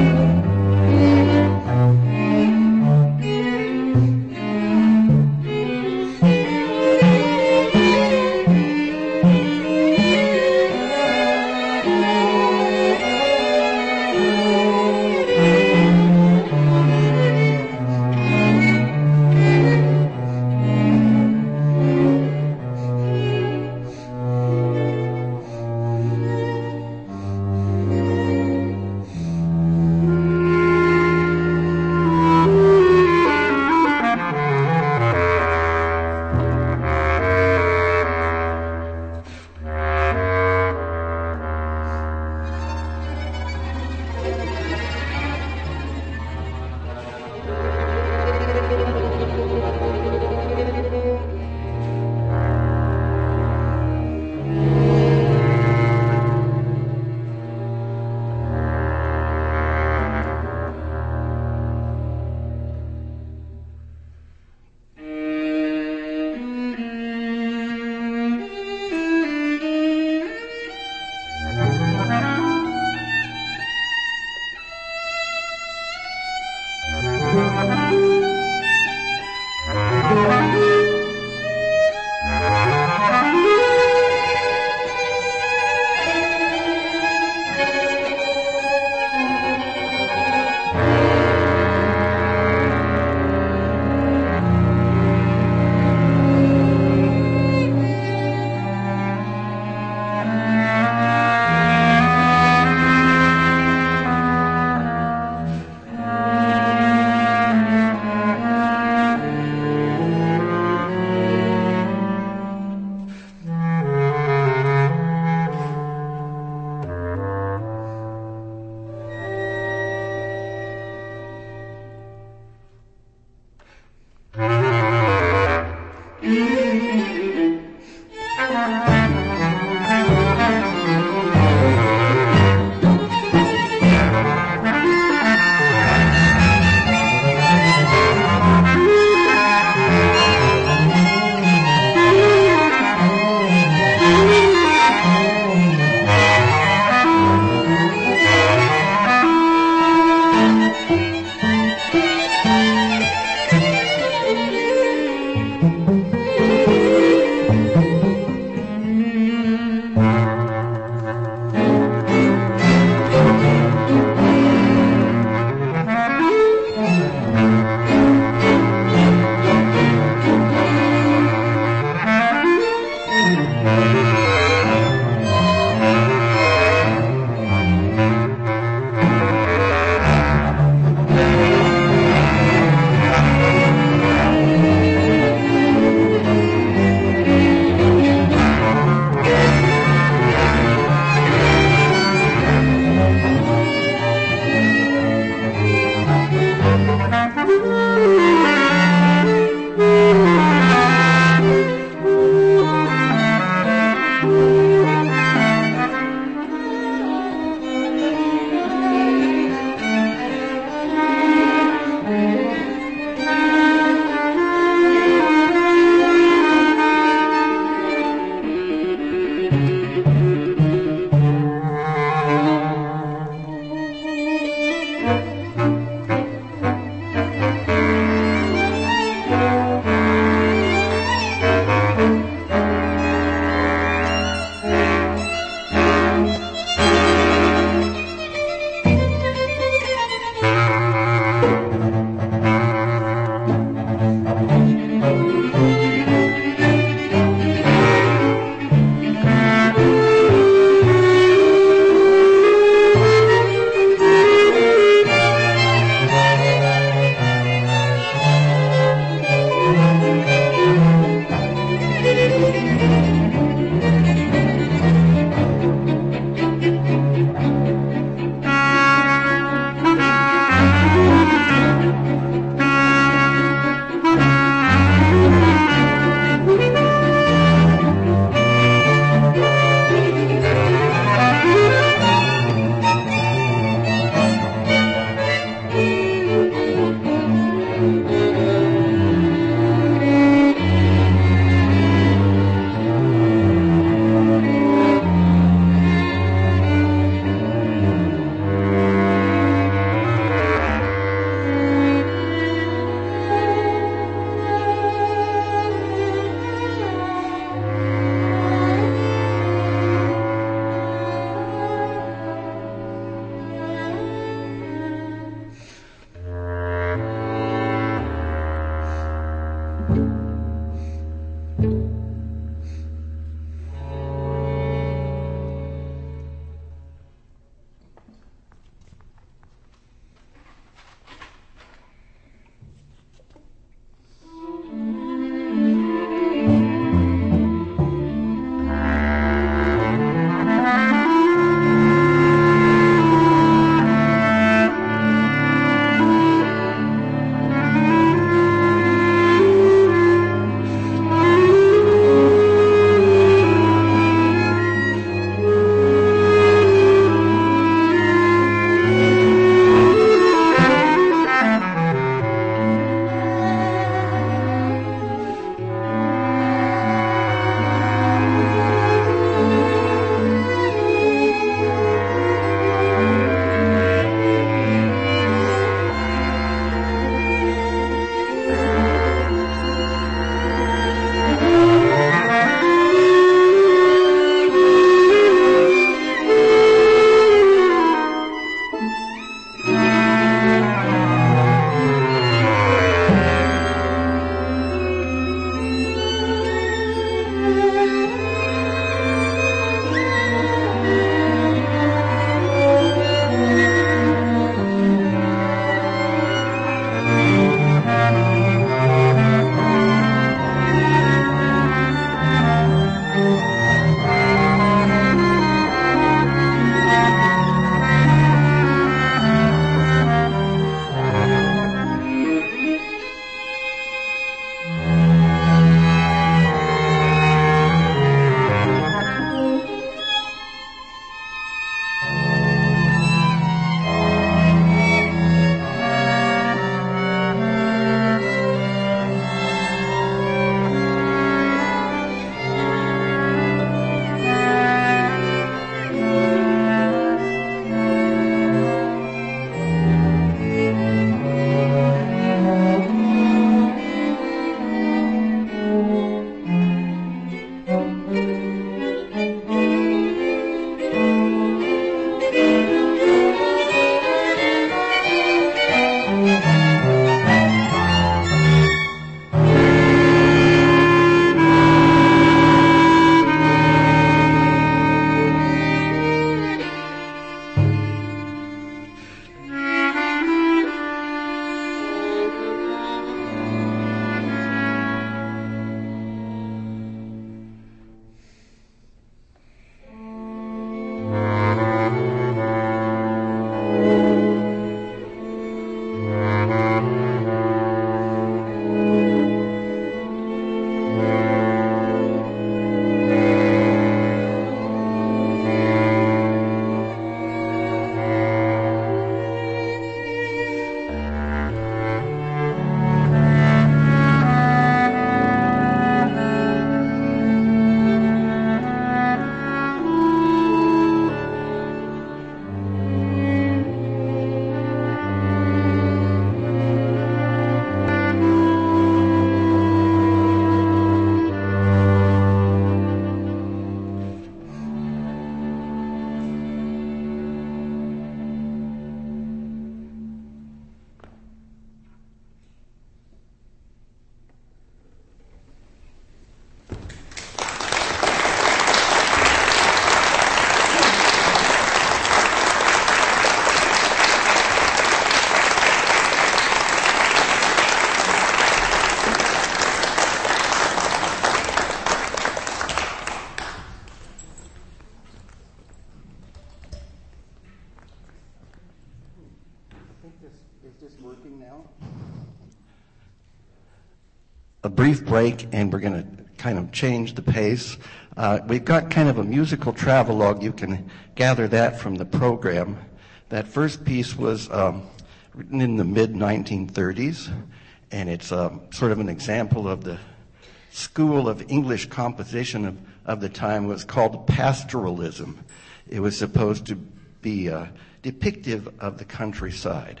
A brief break, and we're going to kind of change the pace. We've got kind of a musical travelogue. You can gather that from the program. That first piece was written in the mid-1930s, and it's sort of an example of the school of English composition of the time. It was called pastoralism. It was supposed to be depictive of the countryside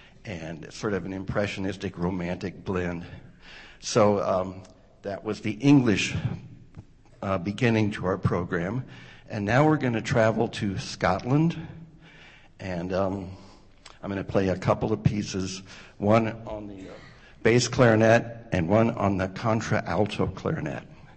and sort of an impressionistic romantic blend. So that was the English beginning to our program. And now we're going to travel to Scotland, and I'm going to play a couple of pieces, one on the bass clarinet and one on the contralto clarinet.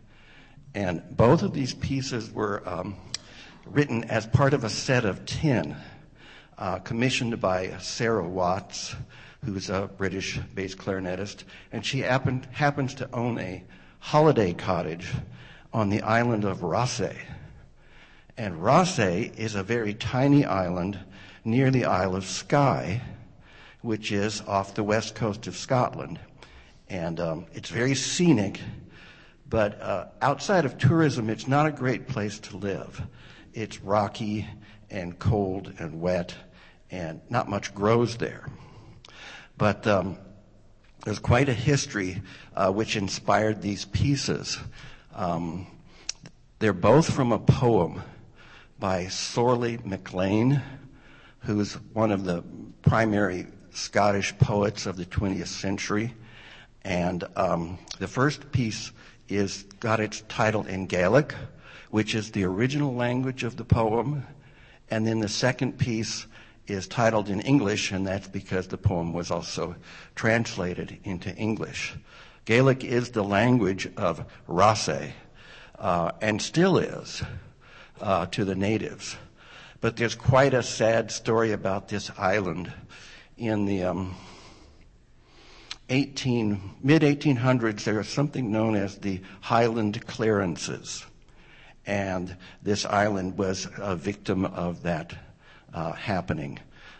And both of these pieces were written as part of a set of 10 commissioned by Sarah Watts, who's a British-based clarinetist, and she happens to own a holiday cottage on the island of Rothesay. And Rothesay is a very tiny island near the Isle of Skye, which is off the west coast of Scotland. And it's very scenic, but outside of tourism, it's not a great place to live. It's rocky and cold and wet, and not much grows there. But there's quite a history which inspired these pieces. They're both from a poem by Sorley MacLean, who's one of the primary Scottish poets of the 20th century. And the first piece got its title in Gaelic, which is the original language of the poem. And then the second piece is titled in English, and that's because the poem was also translated into English. Gaelic is the language of Rothesay, and still is to the natives. But there's quite a sad story about this island. In the mid-1800s, there was something known as the Highland Clearances, and this island was a victim of that happening.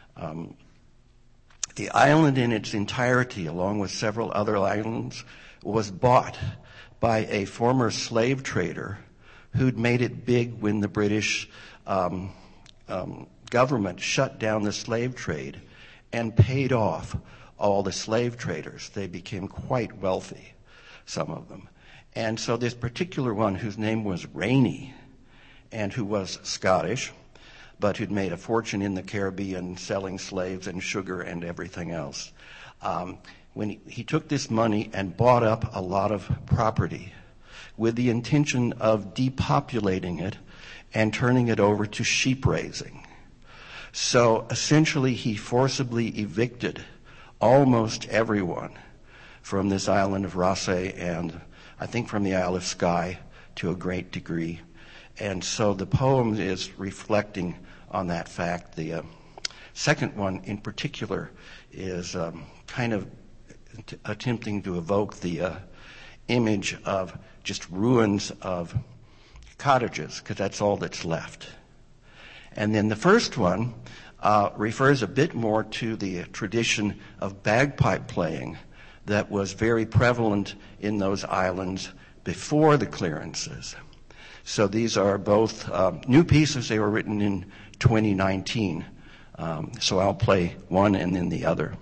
The island in its entirety, along with several other islands, was bought by a former slave trader who'd made it big when the British government shut down the slave trade and paid off all the slave traders. They became quite wealthy, some of them. And so this particular one, whose name was Rainey, and who was Scottish, but who'd made a fortune in the Caribbean selling slaves and sugar and everything else, when he took this money and bought up a lot of property with the intention of depopulating it and turning it over to sheep raising. So essentially he forcibly evicted almost everyone from this island of Rothesay, and I think from the Isle of Skye to a great degree. And so the poem is reflecting on that fact. The second one in particular is kind of attempting to evoke the image of just ruins of cottages, because that's all that's left. And then the first one refers a bit more to the tradition of bagpipe playing that was very prevalent in those islands before the clearances. So these are both new pieces. They were written in 2019. So I'll play one and then the other.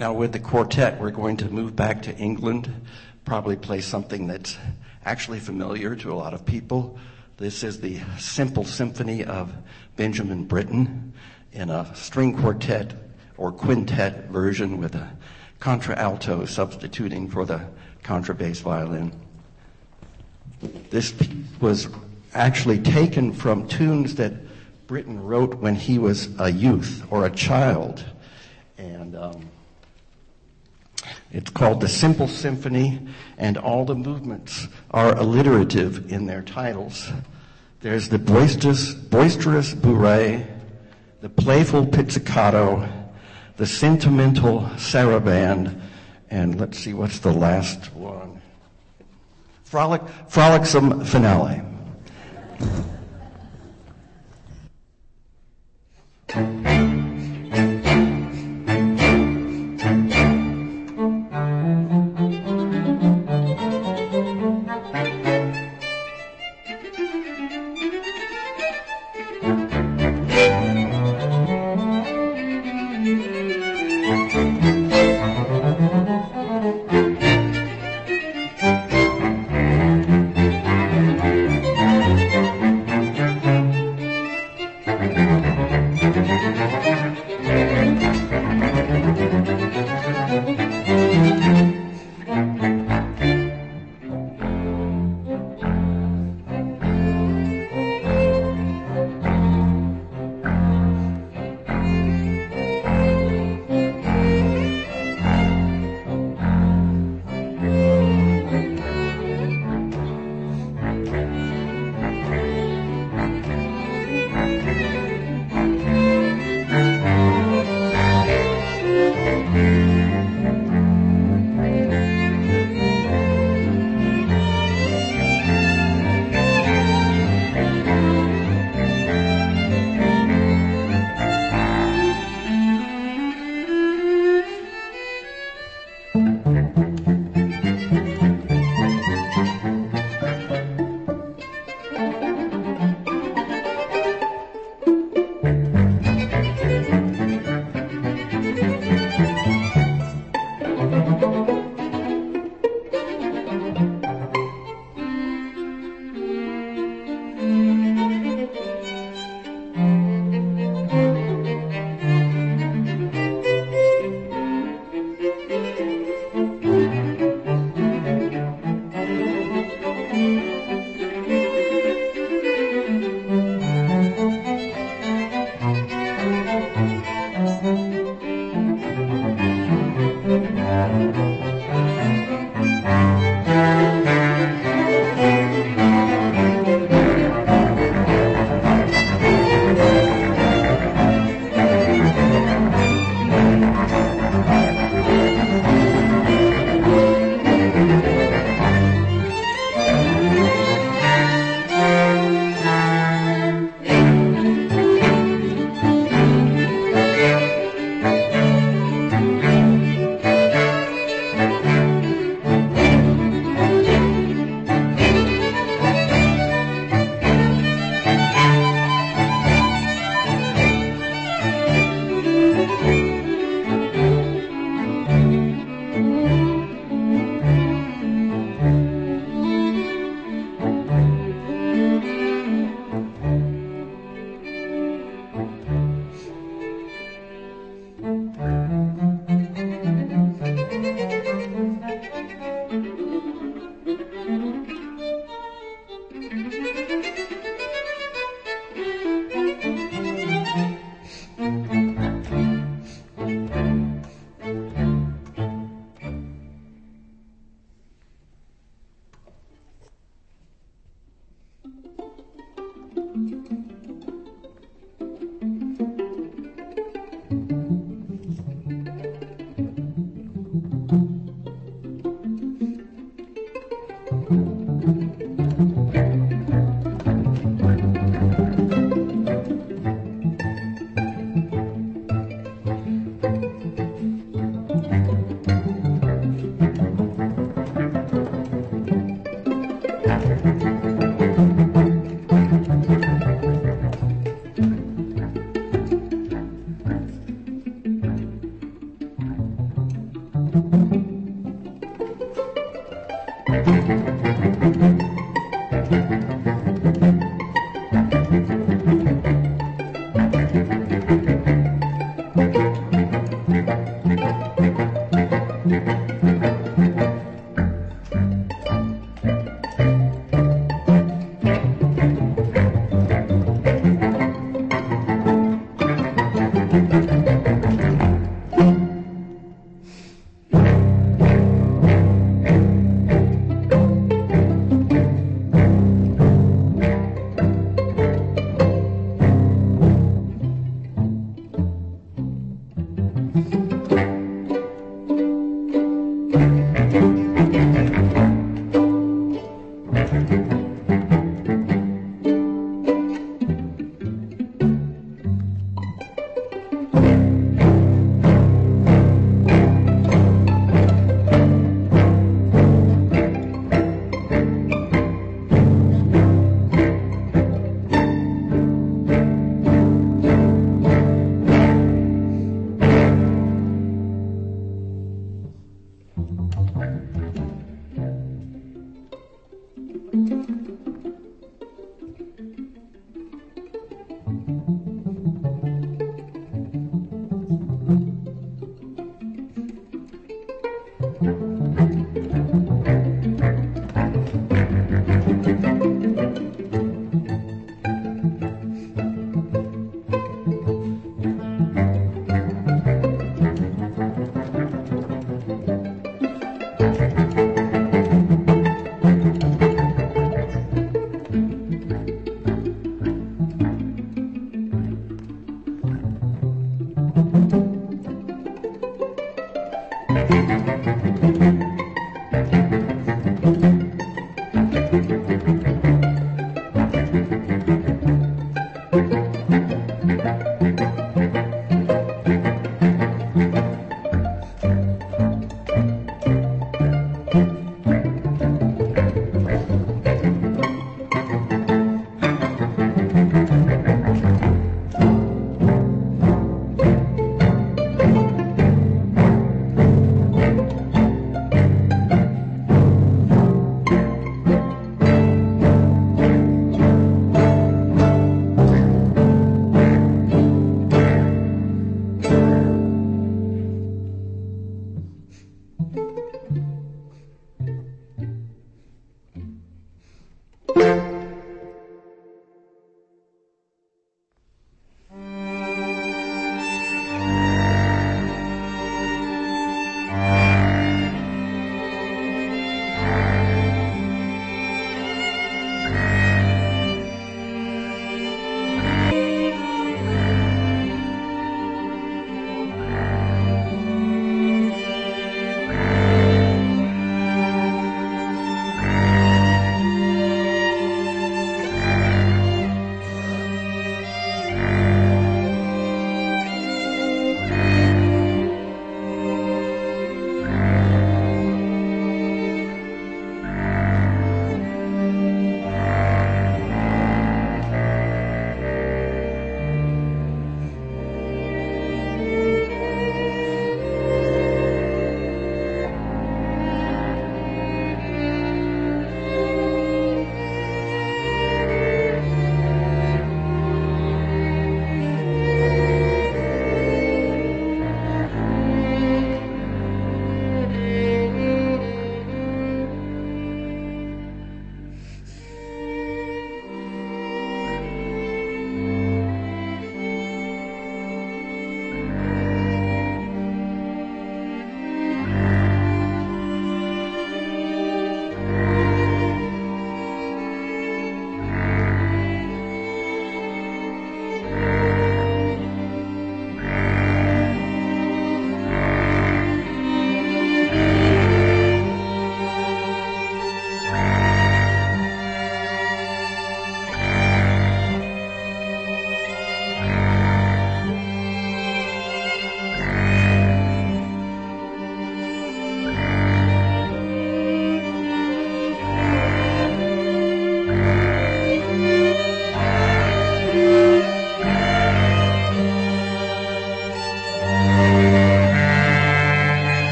Now with the quartet, we're going to move back to England, probably play something that's actually familiar to a lot of people. This is the Simple Symphony of Benjamin Britten in a string quartet or quintet version with a contralto substituting for the contrabass violin. This piece was actually taken from tunes that Britten wrote when he was a youth or a child. And it's called the Simple Symphony, and all the movements are alliterative in their titles. There's the boisterous bourrée, the playful pizzicato, the sentimental saraband, and let's see, what's the last one? Frolicsome finale.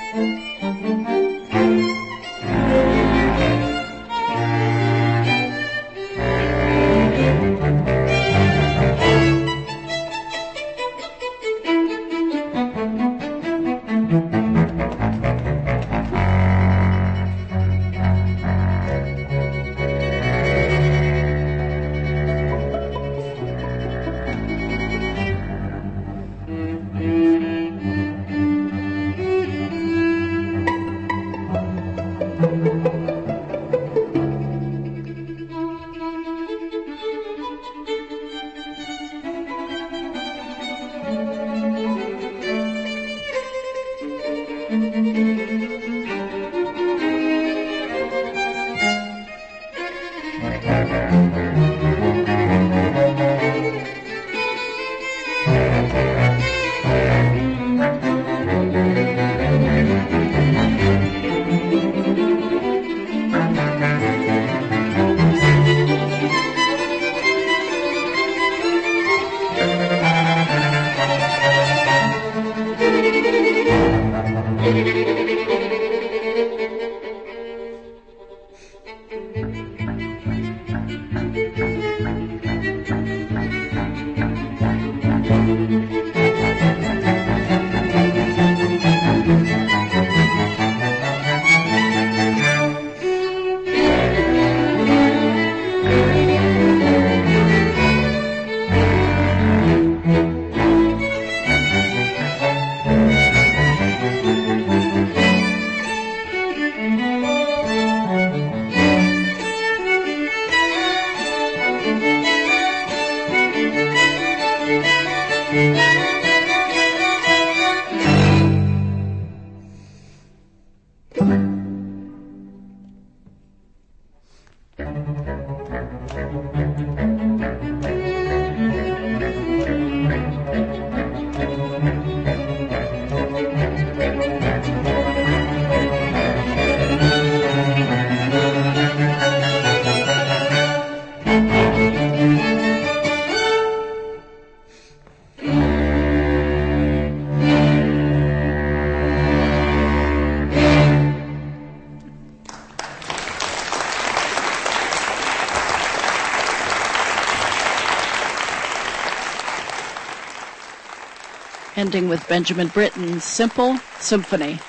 Ending with Benjamin Britten's Simple Symphony.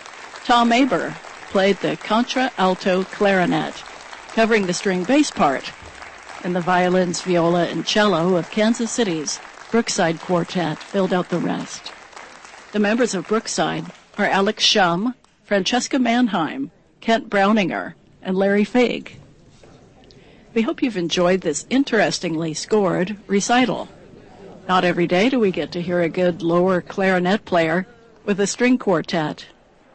Tom Aber played the contra-alto clarinet, covering the string bass part, and the violins, viola, and cello of Kansas City's Brookside Quartet filled out the rest. The members of Brookside are Alex Shum, Francesca Mannheim, Kent Browninger, and Larry Fig. We hope you've enjoyed this interestingly scored recital. Not every day do we get to hear a good lower clarinet player with a string quartet.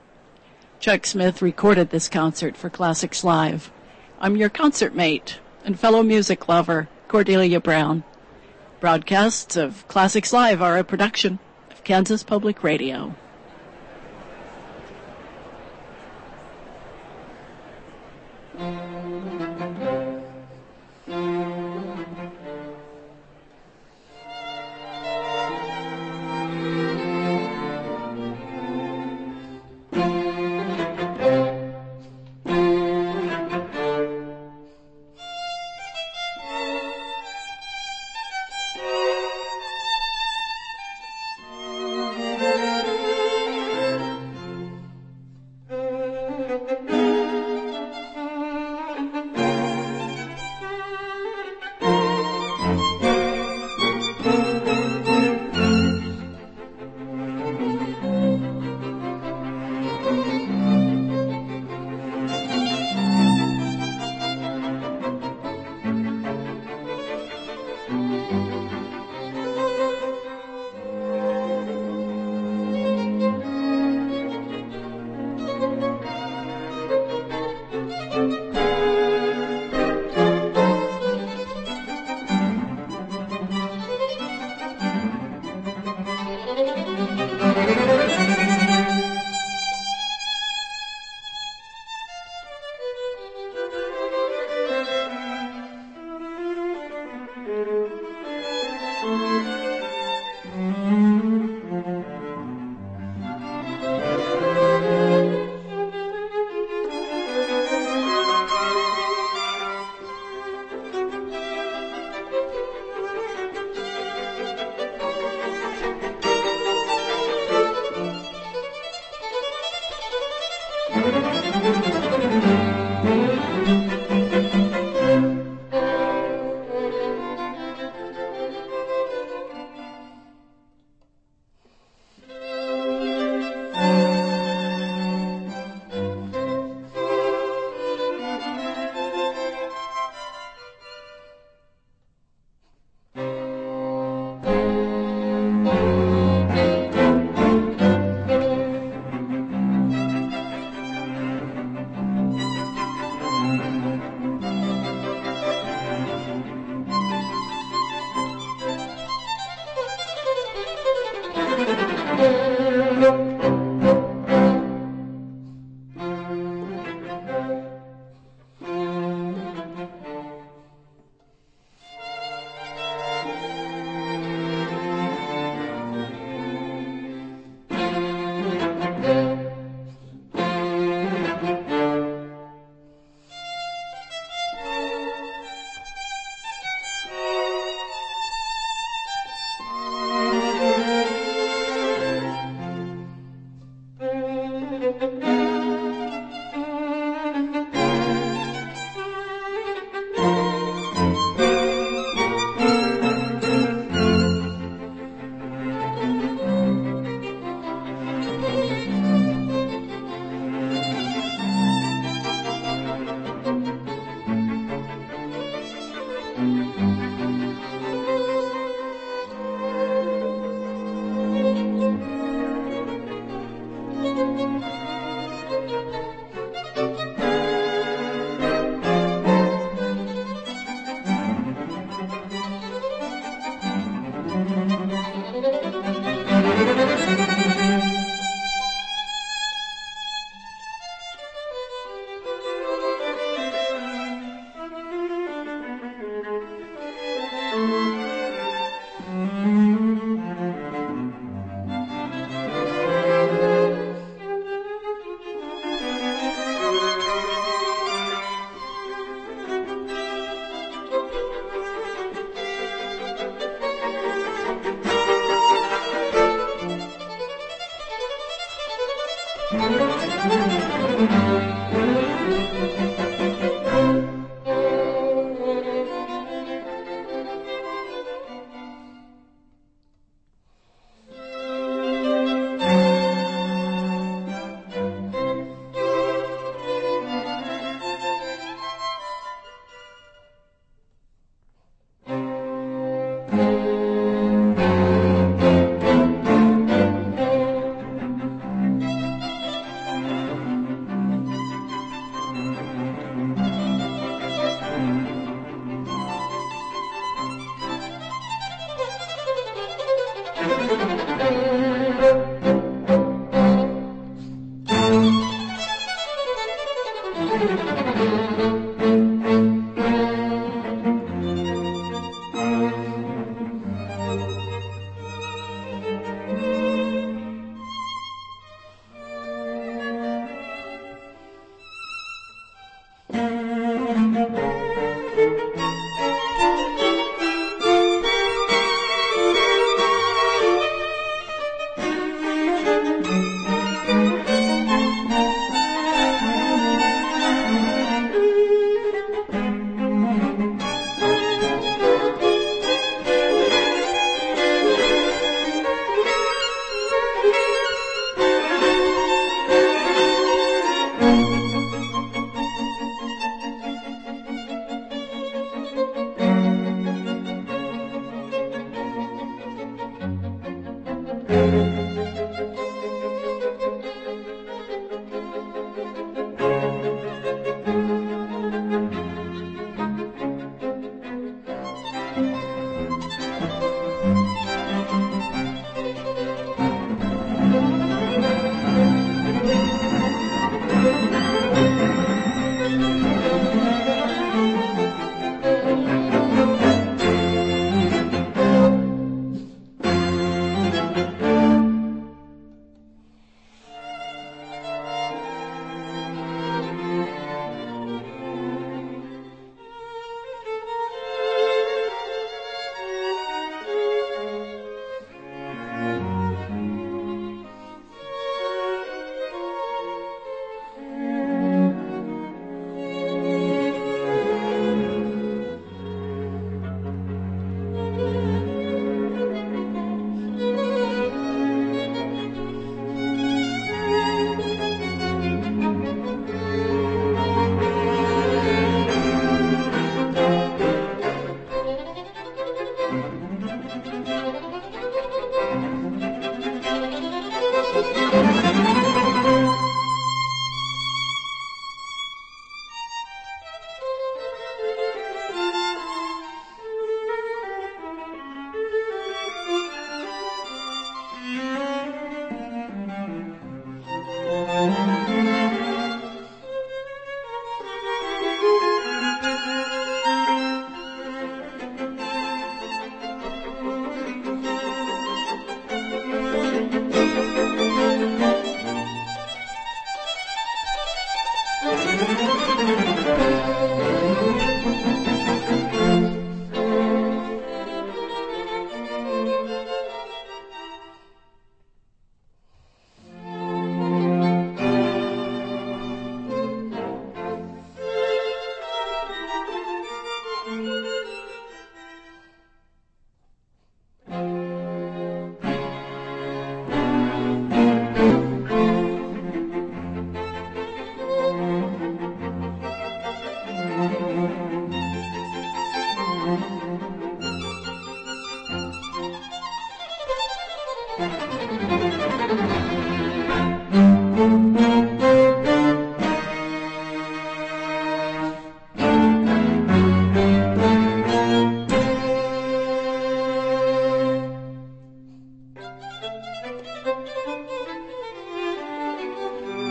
Chuck Smith recorded this concert for Classics Live. I'm your concert mate and fellow music lover, Cordelia Brown. Broadcasts of Classics Live are a production of Kansas Public Radio.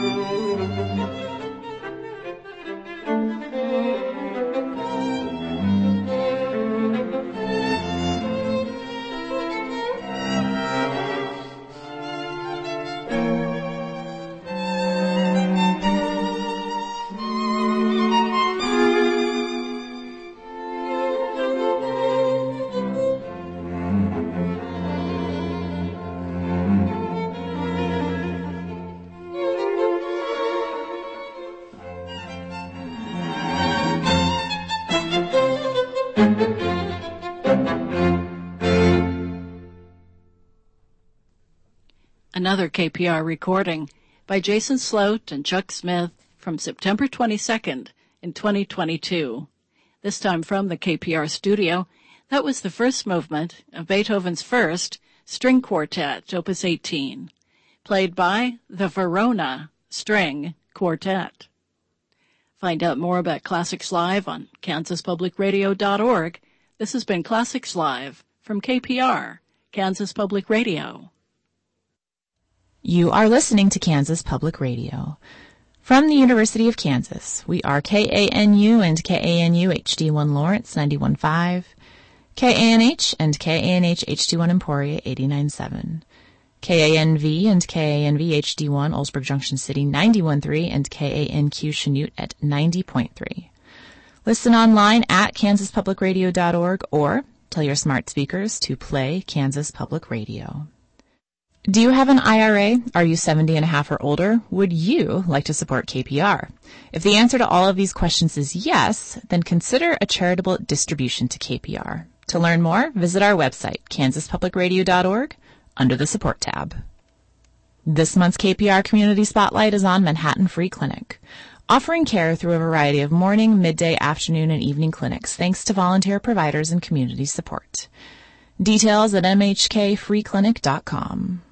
Another KPR recording by Jason Sloat and Chuck Smith from September 22nd in 2022. This time from the KPR studio. That was the first movement of Beethoven's first string quartet, Opus 18, played by the Verona String Quartet. Find out more about Classics Live on kansaspublicradio.org. This has been Classics Live from KPR, Kansas Public Radio. You are listening to Kansas Public Radio. From the University of Kansas, we are KANU and KANU HD1 Lawrence 91.5, KANH and KANH HD1 Emporia 89.7, KANV and KANV HD1 Oldsburg Junction City 91.3, and KANQ Chanute at 90.3. Listen online at kansaspublicradio.org or tell your smart speakers to play Kansas Public Radio. Do you have an IRA? Are you 70 and a half or older? Would you like to support KPR? If the answer to all of these questions is yes, then consider a charitable distribution to KPR. To learn more, visit our website, kansaspublicradio.org, under the Support tab. This month's KPR Community Spotlight is on Manhattan Free Clinic, offering care through a variety of morning, midday, afternoon, and evening clinics thanks to volunteer providers and community support. Details at mhkfreeclinic.com.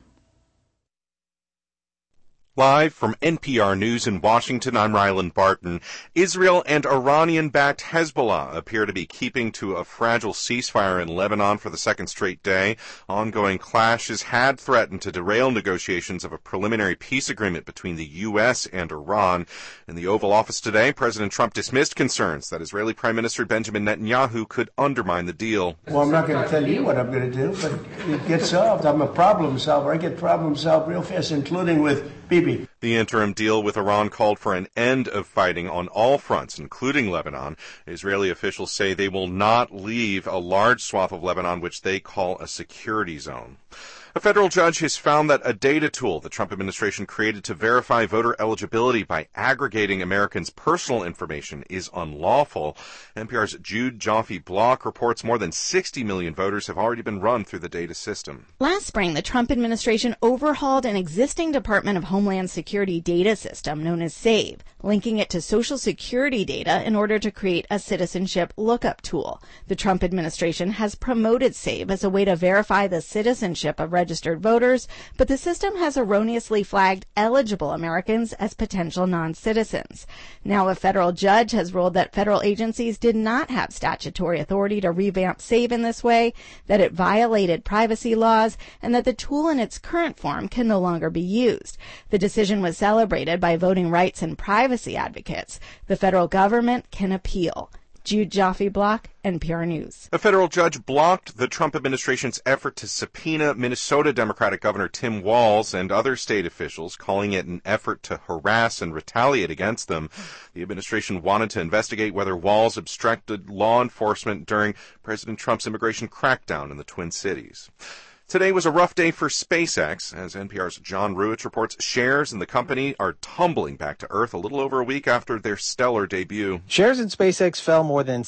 Live from NPR News in Washington, I'm Rylan Barton. Israel and Iranian-backed Hezbollah appear to be keeping to a fragile ceasefire in Lebanon for the second straight day. Ongoing clashes had threatened to derail negotiations of a preliminary peace agreement between the U.S. and Iran. In the Oval Office today, President Trump dismissed concerns that Israeli Prime Minister Benjamin Netanyahu could undermine the deal. Well, I'm not going to tell you what I'm going to do, but it gets solved. I'm a problem solver. I get problems solved real fast, including with Bibi. The interim deal with Iran called for an end of fighting on all fronts, including Lebanon. Israeli officials say they will not leave a large swath of Lebanon, which they call a security zone. A federal judge has found that a data tool the Trump administration created to verify voter eligibility by aggregating Americans' personal information is unlawful. NPR's Jude Joffe-Block reports more than 60 million voters have already been run through the data system. Last spring, the Trump administration overhauled an existing Department of Homeland Security data system known as SAVE, linking it to Social Security data in order to create a citizenship lookup tool. The Trump administration has promoted SAVE as a way to verify the citizenship of registered voters, but the system has erroneously flagged eligible Americans as potential non-citizens. Now a federal judge has ruled that federal agencies did not have statutory authority to revamp SAVE in this way, that it violated privacy laws, and that the tool in its current form can no longer be used. The decision was celebrated by voting rights and privacy advocates. The federal government can appeal. Jude Joffe-Block, NPR News. A federal judge blocked the Trump administration's effort to subpoena Minnesota Democratic Governor Tim Walz and other state officials, calling it an effort to harass and retaliate against them. The administration wanted to investigate whether Walz obstructed law enforcement during President Trump's immigration crackdown in the Twin Cities. Today was a rough day for SpaceX. As NPR's John Ruich reports, shares in the company are tumbling back to Earth a little over a week after their stellar debut. Shares in SpaceX fell more than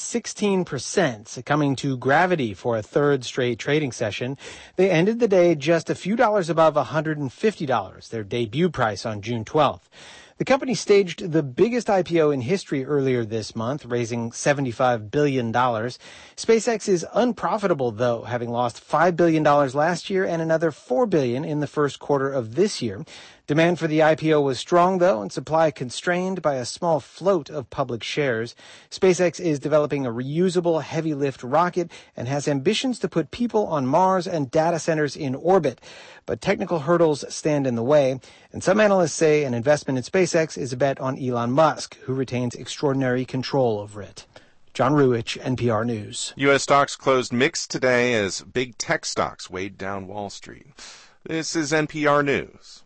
16%, succumbing to gravity for a third straight trading session. They ended the day just a few dollars above $150, their debut price on June 12th. The company staged the biggest IPO in history earlier this month, raising $75 billion. SpaceX is unprofitable, though, having lost $5 billion last year and another $4 billion in the first quarter of this year. Demand for the IPO was strong, though, and supply constrained by a small float of public shares. SpaceX is developing a reusable heavy-lift rocket and has ambitions to put people on Mars and data centers in orbit. But technical hurdles stand in the way, and some analysts say an investment in SpaceX is a bet on Elon Musk, who retains extraordinary control over it. John Ruich, NPR News. U.S. stocks closed mixed today as big tech stocks weighed down Wall Street. This is NPR News.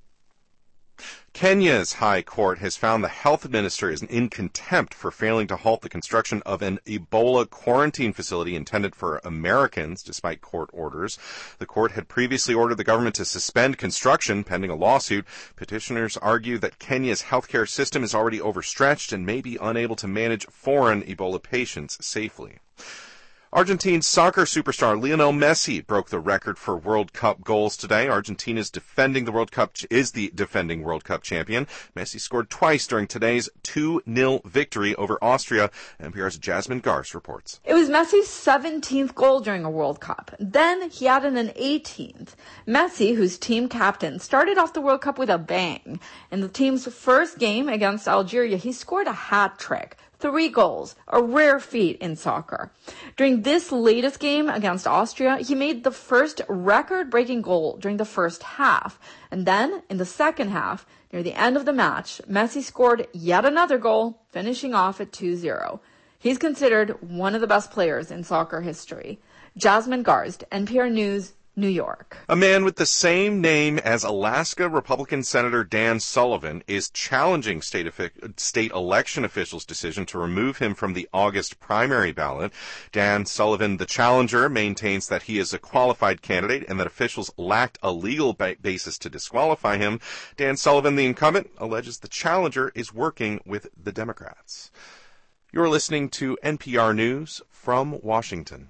Kenya's High Court has found the health administrators in contempt for failing to halt the construction of an Ebola quarantine facility intended for Americans, despite court orders. The court had previously ordered the government to suspend construction pending a lawsuit. Petitioners argue that Kenya's healthcare system is already overstretched and may be unable to manage foreign Ebola patients safely. Argentine soccer superstar Lionel Messi broke the record for World Cup goals today. Argentina is the defending World Cup champion. Messi scored twice during today's 2-0 victory over Austria. NPR's Jasmine Garce reports. It was Messi's 17th goal during a World Cup. Then he added an 18th. Messi, whose team captain, started off the World Cup with a bang. In the team's first game against Algeria, he scored a hat trick. 3 goals, a rare feat in soccer. During this latest game against Austria, he made the first record-breaking goal during the first half. And then, in the second half, near the end of the match, Messi scored yet another goal, finishing off at 2-0. He's considered one of the best players in soccer history. Jasmine Garst, NPR News, New York. A man with the same name as Alaska Republican Senator Dan Sullivan is challenging state election officials' decision to remove him from the August primary ballot. Dan Sullivan, the challenger, maintains that he is a qualified candidate and that officials lacked a legal basis to disqualify him. Dan Sullivan, the incumbent, alleges the challenger is working with the Democrats. You're listening to NPR News from Washington.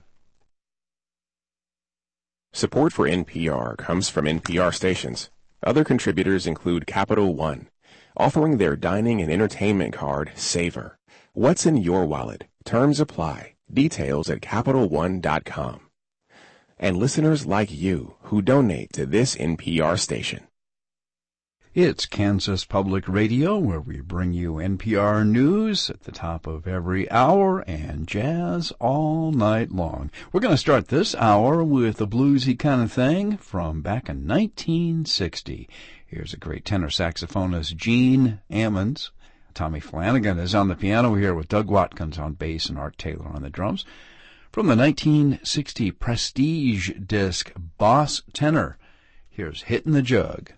Support for NPR comes from NPR stations. Other contributors include Capital One, offering their dining and entertainment card, Savor. What's in your wallet? Terms apply. Details at CapitalOne.com. And listeners like you who donate to this NPR station. It's Kansas Public Radio, where we bring you NPR News at the top of every hour and jazz all night long. We're going to start this hour with a bluesy kind of thing from back in 1960. Here's a great tenor saxophonist, Gene Ammons. Tommy Flanagan is on the piano here with Doug Watkins on bass and Art Taylor on the drums. From the 1960 Prestige disc, Boss Tenor, here's Hittin' the Jug.